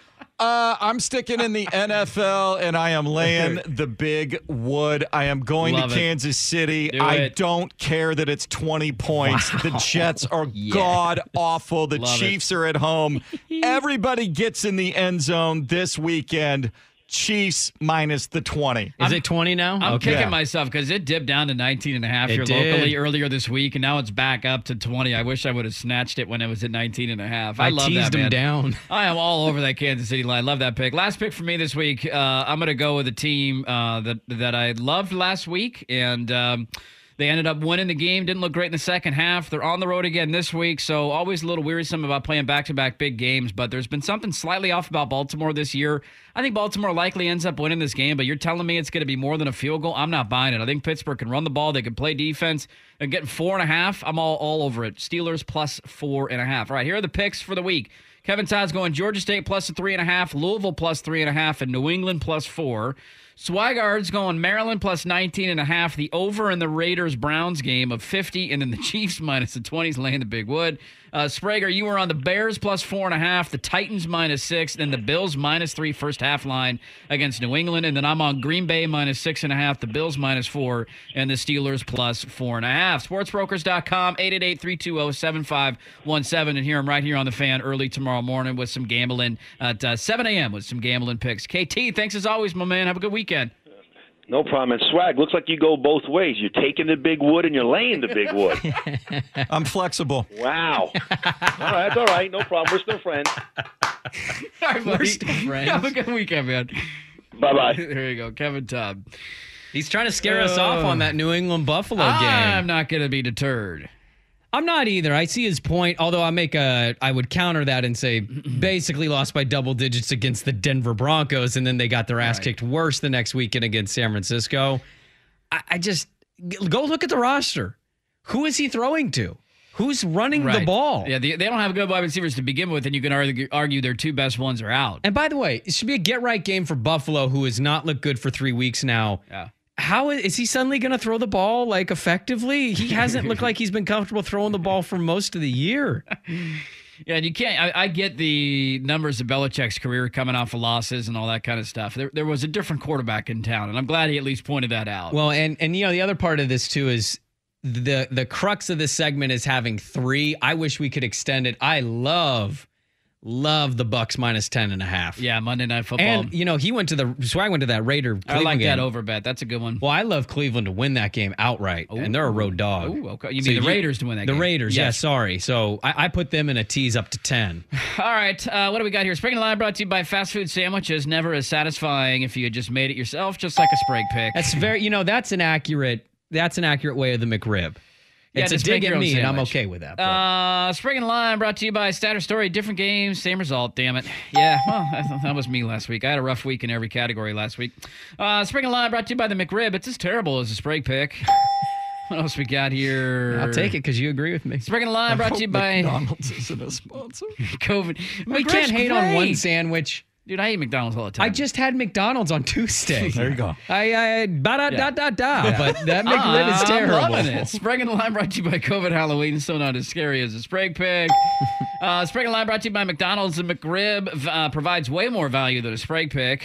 [SPEAKER 9] Uh, I'm sticking in the N F L, and I am laying the big wood. I am going
[SPEAKER 8] Love
[SPEAKER 9] to
[SPEAKER 8] it.
[SPEAKER 9] Kansas City.
[SPEAKER 8] Do
[SPEAKER 9] I
[SPEAKER 8] it.
[SPEAKER 9] don't care that it's twenty points.
[SPEAKER 3] Wow.
[SPEAKER 9] The Jets are
[SPEAKER 3] Yes.
[SPEAKER 9] god awful. The
[SPEAKER 8] Love it.
[SPEAKER 9] Chiefs are at home. Everybody gets in the end zone this weekend. Chiefs minus the twenty.
[SPEAKER 3] Is it twenty now?
[SPEAKER 8] I'm
[SPEAKER 3] okay.
[SPEAKER 8] kicking myself because it dipped down to nineteen and a half
[SPEAKER 3] It
[SPEAKER 8] here
[SPEAKER 3] did.
[SPEAKER 8] locally earlier this week, and now it's back up to twenty. I wish I would have snatched it when it was at nineteen and a half. I,
[SPEAKER 3] I
[SPEAKER 8] love
[SPEAKER 3] teased
[SPEAKER 8] that,
[SPEAKER 3] him
[SPEAKER 8] man.
[SPEAKER 3] down.
[SPEAKER 8] I am all over that Kansas City line. Love that pick. Last pick for me this week. Uh, I'm going to go with a team uh, that that I loved last week, and um, they ended up winning the game. Didn't look great in the second half. They're on the road again this week, so always a little wearisome about playing back-to-back big games. But there's been something slightly off about Baltimore this year. I think Baltimore likely ends up winning this game, but you're telling me it's going to be more than a field goal? I'm not buying it. I think Pittsburgh can run the ball. They can play defense. And getting four and a half, I'm all, all over it. Steelers plus four and a half. All right, here are the picks for the week. Kevin Todd's going Georgia State plus a three and a half, Louisville plus three and a half, and New England plus four. Swigard's going Maryland plus nineteen and a half, the over in the Raiders-Browns game of fifty, and then the Chiefs minus the twenties laying the big wood. Uh, Sprague, you were on the Bears plus four and a half, the Titans minus six, and the Bills minus three first half line against New England. And then I'm on Green Bay minus six and a half, the Bills minus four, and the Steelers plus four and a half. Sportsbrokers dot com, eight eight eight, three two zero, seven five one seven. And hear them right here on the Fan early tomorrow morning with some gambling at uh, seven a.m. with some gambling picks. K T, thanks as always, my man. Have a good weekend.
[SPEAKER 10] No problem. And Swag, looks like you go both ways. You're taking the big wood and you're laying the big wood.
[SPEAKER 9] I'm flexible.
[SPEAKER 10] Wow. All right, that's all right. No problem. We're still friends.
[SPEAKER 8] All right, buddy.
[SPEAKER 3] We're still friends.
[SPEAKER 8] Have a good weekend, man.
[SPEAKER 10] Bye-bye.
[SPEAKER 8] There you go, Kevin Todd.
[SPEAKER 3] He's trying to scare us off on that New England Buffalo game.
[SPEAKER 8] I'm not going to be deterred.
[SPEAKER 3] I'm not either. I see his point, although I make a I would counter that and say basically lost by double digits against the Denver Broncos, and then they got their ass
[SPEAKER 8] Right.
[SPEAKER 3] kicked worse the next weekend against San Francisco. I, I just go look at the roster. Who is he throwing to? Who's running the
[SPEAKER 8] Right.
[SPEAKER 3] ball?
[SPEAKER 8] Yeah, they, they don't have good wide receivers to begin with, and you can argue, argue their two best ones are out.
[SPEAKER 3] And by the way, it should be a get right game for Buffalo, who has not looked good for three weeks now.
[SPEAKER 8] Yeah.
[SPEAKER 3] How is, is he suddenly going to throw the ball like effectively? He hasn't looked like he's been comfortable throwing the ball for most of the year.
[SPEAKER 8] Yeah, and you can't. I, I get the numbers of Belichick's career coming off of losses and all that kind of stuff. There, there was a different quarterback in town, and I'm glad he at least pointed that out.
[SPEAKER 3] Well, and and you know the other part of this too is the the crux of this segment is having three. I wish we could extend it. I love love the Bucks minus ten and a half.
[SPEAKER 8] yeah, Monday Night Football.
[SPEAKER 3] And you know he went to the Swag went to that Raider.
[SPEAKER 8] I
[SPEAKER 3] Cleveland
[SPEAKER 8] like
[SPEAKER 3] game.
[SPEAKER 8] that over bet. That's a good one.
[SPEAKER 3] Well, I love Cleveland to win that game outright, and they're a road dog.
[SPEAKER 8] Ooh, okay. You mean the Raiders to win that
[SPEAKER 3] the
[SPEAKER 8] game?
[SPEAKER 3] Raiders, yeah,
[SPEAKER 8] Yes.
[SPEAKER 3] sorry. So I, I put them in a tease up to ten.
[SPEAKER 8] All right, uh, what do we got here? Spring and Line brought to you by Fast Food Sandwiches. Never as satisfying if you had just made it yourself, just like a Sprague pick.
[SPEAKER 3] That's very, you know, that's an accurate. That's an accurate way of the McRib.
[SPEAKER 8] Yeah,
[SPEAKER 3] It's a
[SPEAKER 8] just
[SPEAKER 3] dig
[SPEAKER 8] make your
[SPEAKER 3] at
[SPEAKER 8] own
[SPEAKER 3] me, and I'm
[SPEAKER 8] sandwich.
[SPEAKER 3] okay with that. but-
[SPEAKER 8] Uh, Spring and Line brought to you by Statter Story. Different games, same result. Damn it. Yeah, well, that was me last week. I had a rough week in every category last week. Uh, Spring and Line brought to you by the McRib. It's as terrible as a Sprague pick. What else we got here?
[SPEAKER 3] I'll take it because you agree with me.
[SPEAKER 8] Spring and Line brought to you by
[SPEAKER 9] McDonald's isn't a sponsor.
[SPEAKER 8] COVID.
[SPEAKER 3] We
[SPEAKER 8] McRib's
[SPEAKER 3] can't hate on one
[SPEAKER 8] great.
[SPEAKER 3] sandwich.
[SPEAKER 8] Dude, I eat McDonald's all the time.
[SPEAKER 3] I just had McDonald's on Tuesday.
[SPEAKER 9] There you go.
[SPEAKER 3] I, I da da da da da. But that
[SPEAKER 8] Ah,
[SPEAKER 3] McRib is terrible.
[SPEAKER 8] I'm loving it. Sprague and Lime brought to you by COVID Halloween. Still not as scary as a Sprague pig. uh, Sprague and Lime brought to you by McDonald's. The McRib uh, provides way more value than a Sprague pig.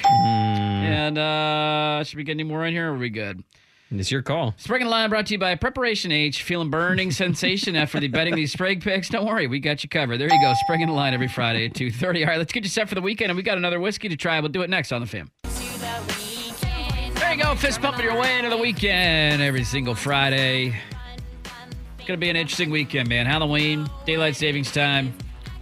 [SPEAKER 8] And uh, should we get any more in here, or are we good?
[SPEAKER 3] It's your call.
[SPEAKER 8] Sprague and Lime brought to you by Preparation H. Feeling burning sensation after the betting these Sprague picks? Don't worry, we got you covered. There you go. Sprague and Line every Friday at two thirty. All right, let's get you set for the weekend, and we got another whiskey to try. We'll do it next on the Fam. There you go. Fist pumping your way into the weekend every single Friday. It's going to be an interesting weekend, man. Halloween, daylight savings time,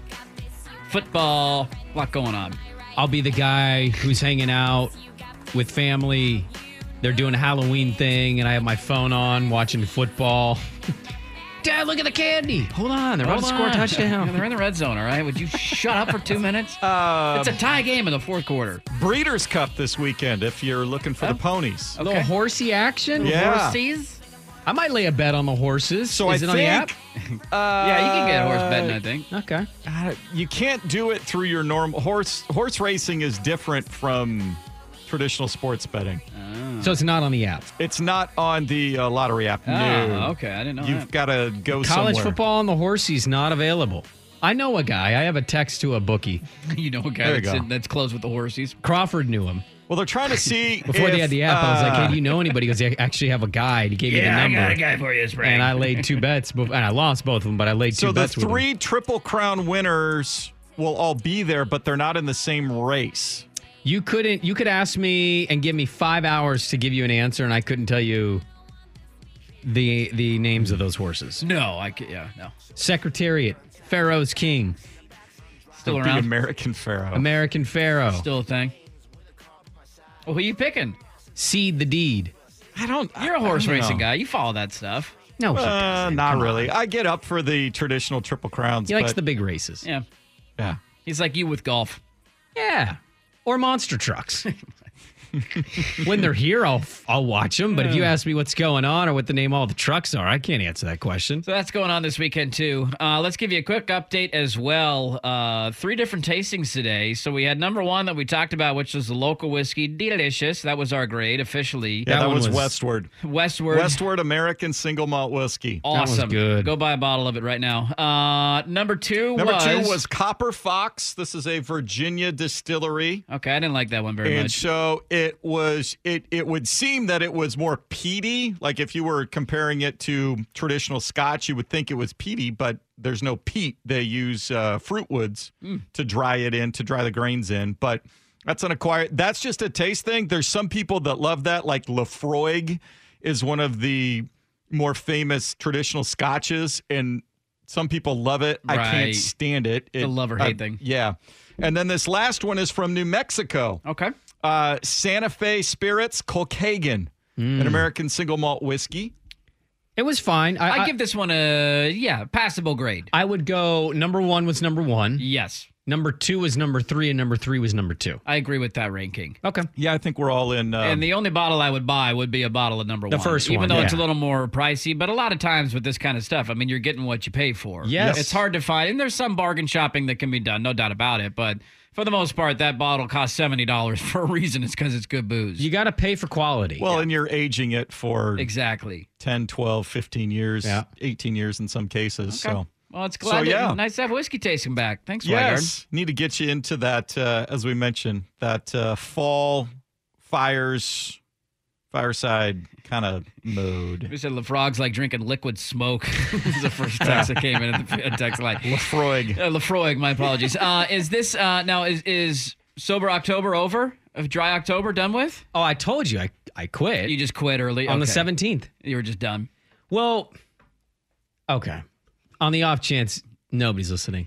[SPEAKER 8] football, a lot going on.
[SPEAKER 3] I'll be the guy who's hanging out with family. They're doing a Halloween thing, and I have my phone on watching football. Dad, look at the candy. Hold on. They're about
[SPEAKER 8] Hold
[SPEAKER 3] to score a
[SPEAKER 8] on.
[SPEAKER 3] touchdown.
[SPEAKER 8] Yeah, they're in the red zone, all right? Would you shut up for two minutes?
[SPEAKER 9] Uh,
[SPEAKER 8] It's a tie game in the fourth quarter.
[SPEAKER 9] Breeders' Cup this weekend if you're looking for the ponies.
[SPEAKER 3] A little horsey action.
[SPEAKER 9] Yeah.
[SPEAKER 8] Horsies?
[SPEAKER 3] I might lay a bet on the horses.
[SPEAKER 9] So
[SPEAKER 3] Is
[SPEAKER 9] I
[SPEAKER 3] it on the app?
[SPEAKER 9] think,
[SPEAKER 8] yeah, you can get a horse betting, I think.
[SPEAKER 3] Okay.
[SPEAKER 9] Uh, you can't do it through your normal horse. Horse racing is different from traditional sports betting.
[SPEAKER 3] So it's not on the app.
[SPEAKER 9] It's not on the uh, lottery app.
[SPEAKER 8] Oh,
[SPEAKER 9] no.
[SPEAKER 8] okay. I didn't know
[SPEAKER 9] You've
[SPEAKER 8] that.
[SPEAKER 9] got to go
[SPEAKER 3] College
[SPEAKER 9] somewhere.
[SPEAKER 3] football on the horses not available. I know a guy. I have a text to a bookie.
[SPEAKER 8] You know a guy
[SPEAKER 9] There you
[SPEAKER 8] that's,
[SPEAKER 9] go.
[SPEAKER 8] in, that's close with the horses.
[SPEAKER 3] Crawford knew him.
[SPEAKER 9] Well, they're trying to see
[SPEAKER 3] Before
[SPEAKER 9] if,
[SPEAKER 3] they had the app, I was like, hey, do
[SPEAKER 9] uh,
[SPEAKER 3] you know anybody? He goes, I actually have a guy. And he gave me the number.
[SPEAKER 8] guy for you, Spring.
[SPEAKER 3] And I laid two bets. bef- And I lost both of them, but I laid two
[SPEAKER 9] So the
[SPEAKER 3] bets with him.
[SPEAKER 9] three Triple Crown winners will all be there, but they're not in the same race.
[SPEAKER 3] You couldn't. You could ask me and give me five hours to give you an answer, and I couldn't tell you the the names of those horses.
[SPEAKER 8] No, I can't. Yeah, no.
[SPEAKER 3] Secretariat, Pharaoh's King,
[SPEAKER 8] Still
[SPEAKER 9] The
[SPEAKER 8] around?
[SPEAKER 9] American Pharaoh.
[SPEAKER 3] American Pharaoh,
[SPEAKER 8] Still a thing? Well, who are you picking?
[SPEAKER 3] Seed the Deed.
[SPEAKER 9] I don't.
[SPEAKER 8] You're a
[SPEAKER 9] I- I
[SPEAKER 8] horse
[SPEAKER 9] don't
[SPEAKER 8] racing
[SPEAKER 9] know.
[SPEAKER 8] guy. You follow that stuff.
[SPEAKER 3] No, he
[SPEAKER 9] Uh,
[SPEAKER 3] doesn't.
[SPEAKER 9] not
[SPEAKER 3] Come
[SPEAKER 9] really.
[SPEAKER 3] on.
[SPEAKER 9] I get up for the traditional Triple Crowns.
[SPEAKER 3] He likes
[SPEAKER 9] but,
[SPEAKER 3] the big races.
[SPEAKER 8] Yeah.
[SPEAKER 9] yeah.
[SPEAKER 8] He's like you with golf.
[SPEAKER 3] Yeah, or monster trucks. When they're here, I'll I'll watch them. But if you ask me what's going on or what the name of all the trucks are, I can't answer that question.
[SPEAKER 8] So that's going on this weekend, too. Uh, let's give you a quick update as well. Uh, three different tastings today. So we had number one that we talked about, which was the local whiskey, Delicious. That was our grade officially.
[SPEAKER 9] Yeah, that,
[SPEAKER 3] one
[SPEAKER 9] was,
[SPEAKER 3] was-
[SPEAKER 9] Westward.
[SPEAKER 8] Westward.
[SPEAKER 9] Westward American Single Malt Whiskey.
[SPEAKER 8] Awesome.
[SPEAKER 3] That was good.
[SPEAKER 8] Go buy a bottle of it right now. Uh, number two
[SPEAKER 9] Number
[SPEAKER 8] was...
[SPEAKER 9] two was Copper Fox. This is a Virginia distillery.
[SPEAKER 8] Okay, I didn't like that one very
[SPEAKER 9] And
[SPEAKER 8] much.
[SPEAKER 9] so it was, it it would seem that it was more peaty. Like if you were comparing it to traditional Scotch, you would think it was peaty, but there's no peat. They use uh, fruit woods
[SPEAKER 8] Mm.
[SPEAKER 9] to dry it in, to dry the grains in. But that's an acquired, that's just a taste thing. There's some people that love that, like Lafroig is one of the more famous traditional Scotches, and some people love it. I
[SPEAKER 8] Right.
[SPEAKER 9] can't stand it.
[SPEAKER 8] The
[SPEAKER 9] It-
[SPEAKER 8] love or hate
[SPEAKER 9] uh,
[SPEAKER 8] thing.
[SPEAKER 9] Yeah. And then this last one is from New Mexico.
[SPEAKER 8] Okay.
[SPEAKER 9] Uh, Santa Fe Spirits, Colcagen, an American single malt whiskey.
[SPEAKER 3] It was fine. I,
[SPEAKER 8] I
[SPEAKER 3] I
[SPEAKER 8] give this one a, yeah, passable grade.
[SPEAKER 3] I would go. Number one was number one.
[SPEAKER 8] Yes.
[SPEAKER 3] Number two was number three, and number three was number two.
[SPEAKER 8] I agree with that ranking.
[SPEAKER 3] Okay.
[SPEAKER 9] Yeah, I think we're all in. Um,
[SPEAKER 8] And the only bottle I would buy would be a bottle of number
[SPEAKER 3] The
[SPEAKER 8] one.
[SPEAKER 3] first
[SPEAKER 8] Even
[SPEAKER 3] one,
[SPEAKER 8] though it's a
[SPEAKER 3] yeah.
[SPEAKER 8] little more pricey. But a lot of times with this kind of stuff, I mean, you're getting what you pay for.
[SPEAKER 3] Yes.
[SPEAKER 8] It's hard to find. And there's some bargain shopping that can be done, no doubt about it. But for the most part, that bottle costs seventy dollars for a reason. It's because it's good booze.
[SPEAKER 3] You got to pay for quality.
[SPEAKER 9] well, and you're aging it for
[SPEAKER 8] Exactly.
[SPEAKER 9] ten, twelve, fifteen years,
[SPEAKER 3] Yeah.
[SPEAKER 9] eighteen years in some cases.
[SPEAKER 8] Okay.
[SPEAKER 9] So,
[SPEAKER 8] Well, it's glad
[SPEAKER 9] So,
[SPEAKER 8] that-
[SPEAKER 9] yeah.
[SPEAKER 8] nice to have whiskey tasting back. Thanks, Swigard.
[SPEAKER 9] yes, need to get you into that, uh, as we mentioned, that uh, fall fires, fireside kind of mode.
[SPEAKER 8] We said LaFrog's like drinking liquid smoke. This is the first text that came in at the text line.
[SPEAKER 9] Lafroig.
[SPEAKER 8] Uh, Lafroig, my apologies. Uh, is this uh, now is is sober October over? Of dry October done with?
[SPEAKER 3] oh, I told you, I I quit
[SPEAKER 8] You just quit early
[SPEAKER 3] on the
[SPEAKER 8] Okay.
[SPEAKER 3] seventeenth.
[SPEAKER 8] You were just done.
[SPEAKER 3] Well, okay. On the off chance nobody's listening.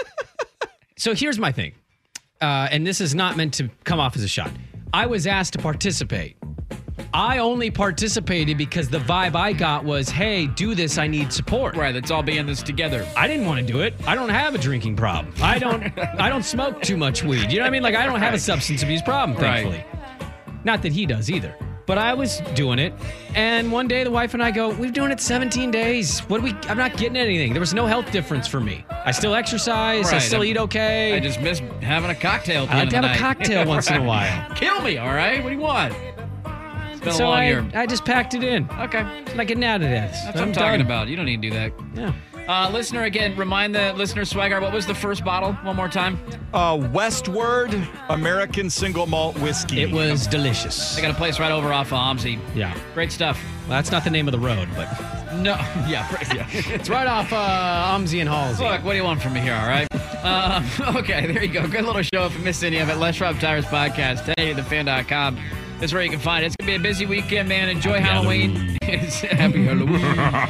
[SPEAKER 3] So here's my thing, uh, and this is not meant to come off as a shot. I was asked to participate. I only participated because the vibe I got was, hey, do this, I need support.
[SPEAKER 8] Right, let's all be in this together.
[SPEAKER 3] I didn't want to do it. I don't have a drinking problem. I don't I don't smoke too much weed. You know what I mean? Like I don't have a substance abuse problem,
[SPEAKER 8] Right.
[SPEAKER 3] thankfully. Not that he does either. But I was doing it. And one day the wife and I go, we've been doing it seventeen days. What do we I'm not getting anything. There was no health difference for me. I still exercise, I
[SPEAKER 8] Right,
[SPEAKER 3] still
[SPEAKER 8] I'm-
[SPEAKER 3] eat okay.
[SPEAKER 8] I just miss having a cocktail. At the
[SPEAKER 3] I
[SPEAKER 8] end
[SPEAKER 3] like to
[SPEAKER 8] of
[SPEAKER 3] have
[SPEAKER 8] the
[SPEAKER 3] a
[SPEAKER 8] night.
[SPEAKER 3] cocktail once in a while.
[SPEAKER 8] Kill me, all right? What do you want? It's been
[SPEAKER 3] So
[SPEAKER 8] a long
[SPEAKER 3] I,
[SPEAKER 8] year.
[SPEAKER 3] I just packed it in.
[SPEAKER 8] Okay.
[SPEAKER 3] Like getting out of this.
[SPEAKER 8] That's what I'm talking about. You don't need to do that.
[SPEAKER 3] Yeah.
[SPEAKER 8] Uh, listener, again, remind the listener, Swagger, what was the first bottle one more time?
[SPEAKER 9] Uh, Westward American single malt whiskey.
[SPEAKER 3] It was delicious.
[SPEAKER 8] They got a place right over off of Omsey.
[SPEAKER 3] Yeah.
[SPEAKER 8] Great stuff.
[SPEAKER 3] Well, that's not the name of the road, but
[SPEAKER 8] No, yeah, right, yeah.
[SPEAKER 3] it's right off uh, Umsey and Halsey.
[SPEAKER 8] Look, what do you want from me here, all right? Um, okay, there you go. Good little show if you missed any of it. Les Schwab Tires Podcast, ten eighty the fan dot com. That's where you can find it. It's going to be a busy weekend, man. Enjoy Halloween. It's Happy Halloween.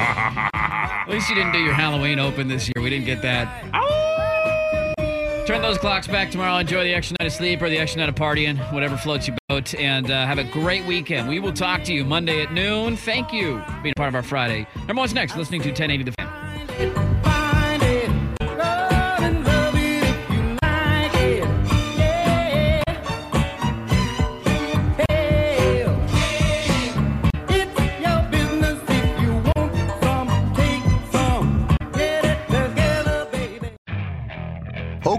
[SPEAKER 8] At least you didn't do your Halloween open this year. We didn't get that. Turn those clocks back tomorrow. Enjoy the extra night of sleep or the extra night of partying, whatever floats your boat. And uh, have a great weekend. We will talk to you Monday at noon. Thank you for being a part of our Friday. Remember what's next. Listening to ten eighty The Fan.
[SPEAKER 11] It's your business if you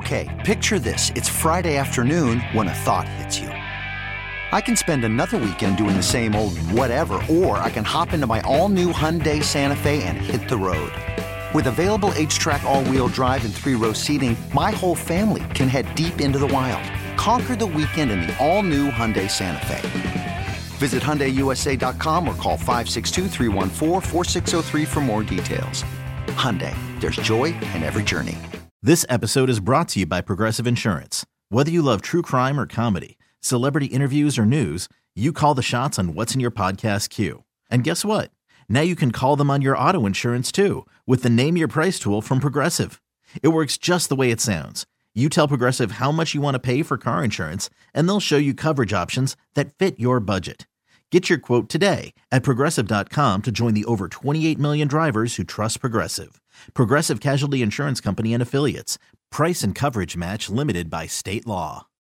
[SPEAKER 1] Okay, picture this. It's Friday afternoon when a thought hits you. I can spend another weekend doing the same old whatever, or I can hop into my all-new Hyundai Santa Fe and hit the road. With available H-Track all-wheel drive and three-row seating, my whole family can head deep into the wild. Conquer the weekend in the all-new Hyundai Santa Fe. Visit Hyundai U S A dot com or call five six two, three one four, four six zero three for more details. Hyundai, there's joy in every journey.
[SPEAKER 2] This episode is brought to you by Progressive Insurance. Whether you love true crime or comedy, celebrity interviews or news, you call the shots on what's in your podcast queue. And guess what? Now you can call them on your auto insurance too with the Name Your Price tool from Progressive. It works just the way it sounds. You tell Progressive how much you want to pay for car insurance, and they'll show you coverage options that fit your budget. Get your quote today at Progressive dot com to join the over twenty-eight million drivers who trust Progressive. Progressive Casualty Insurance Company and Affiliates. Price and coverage match limited by state law.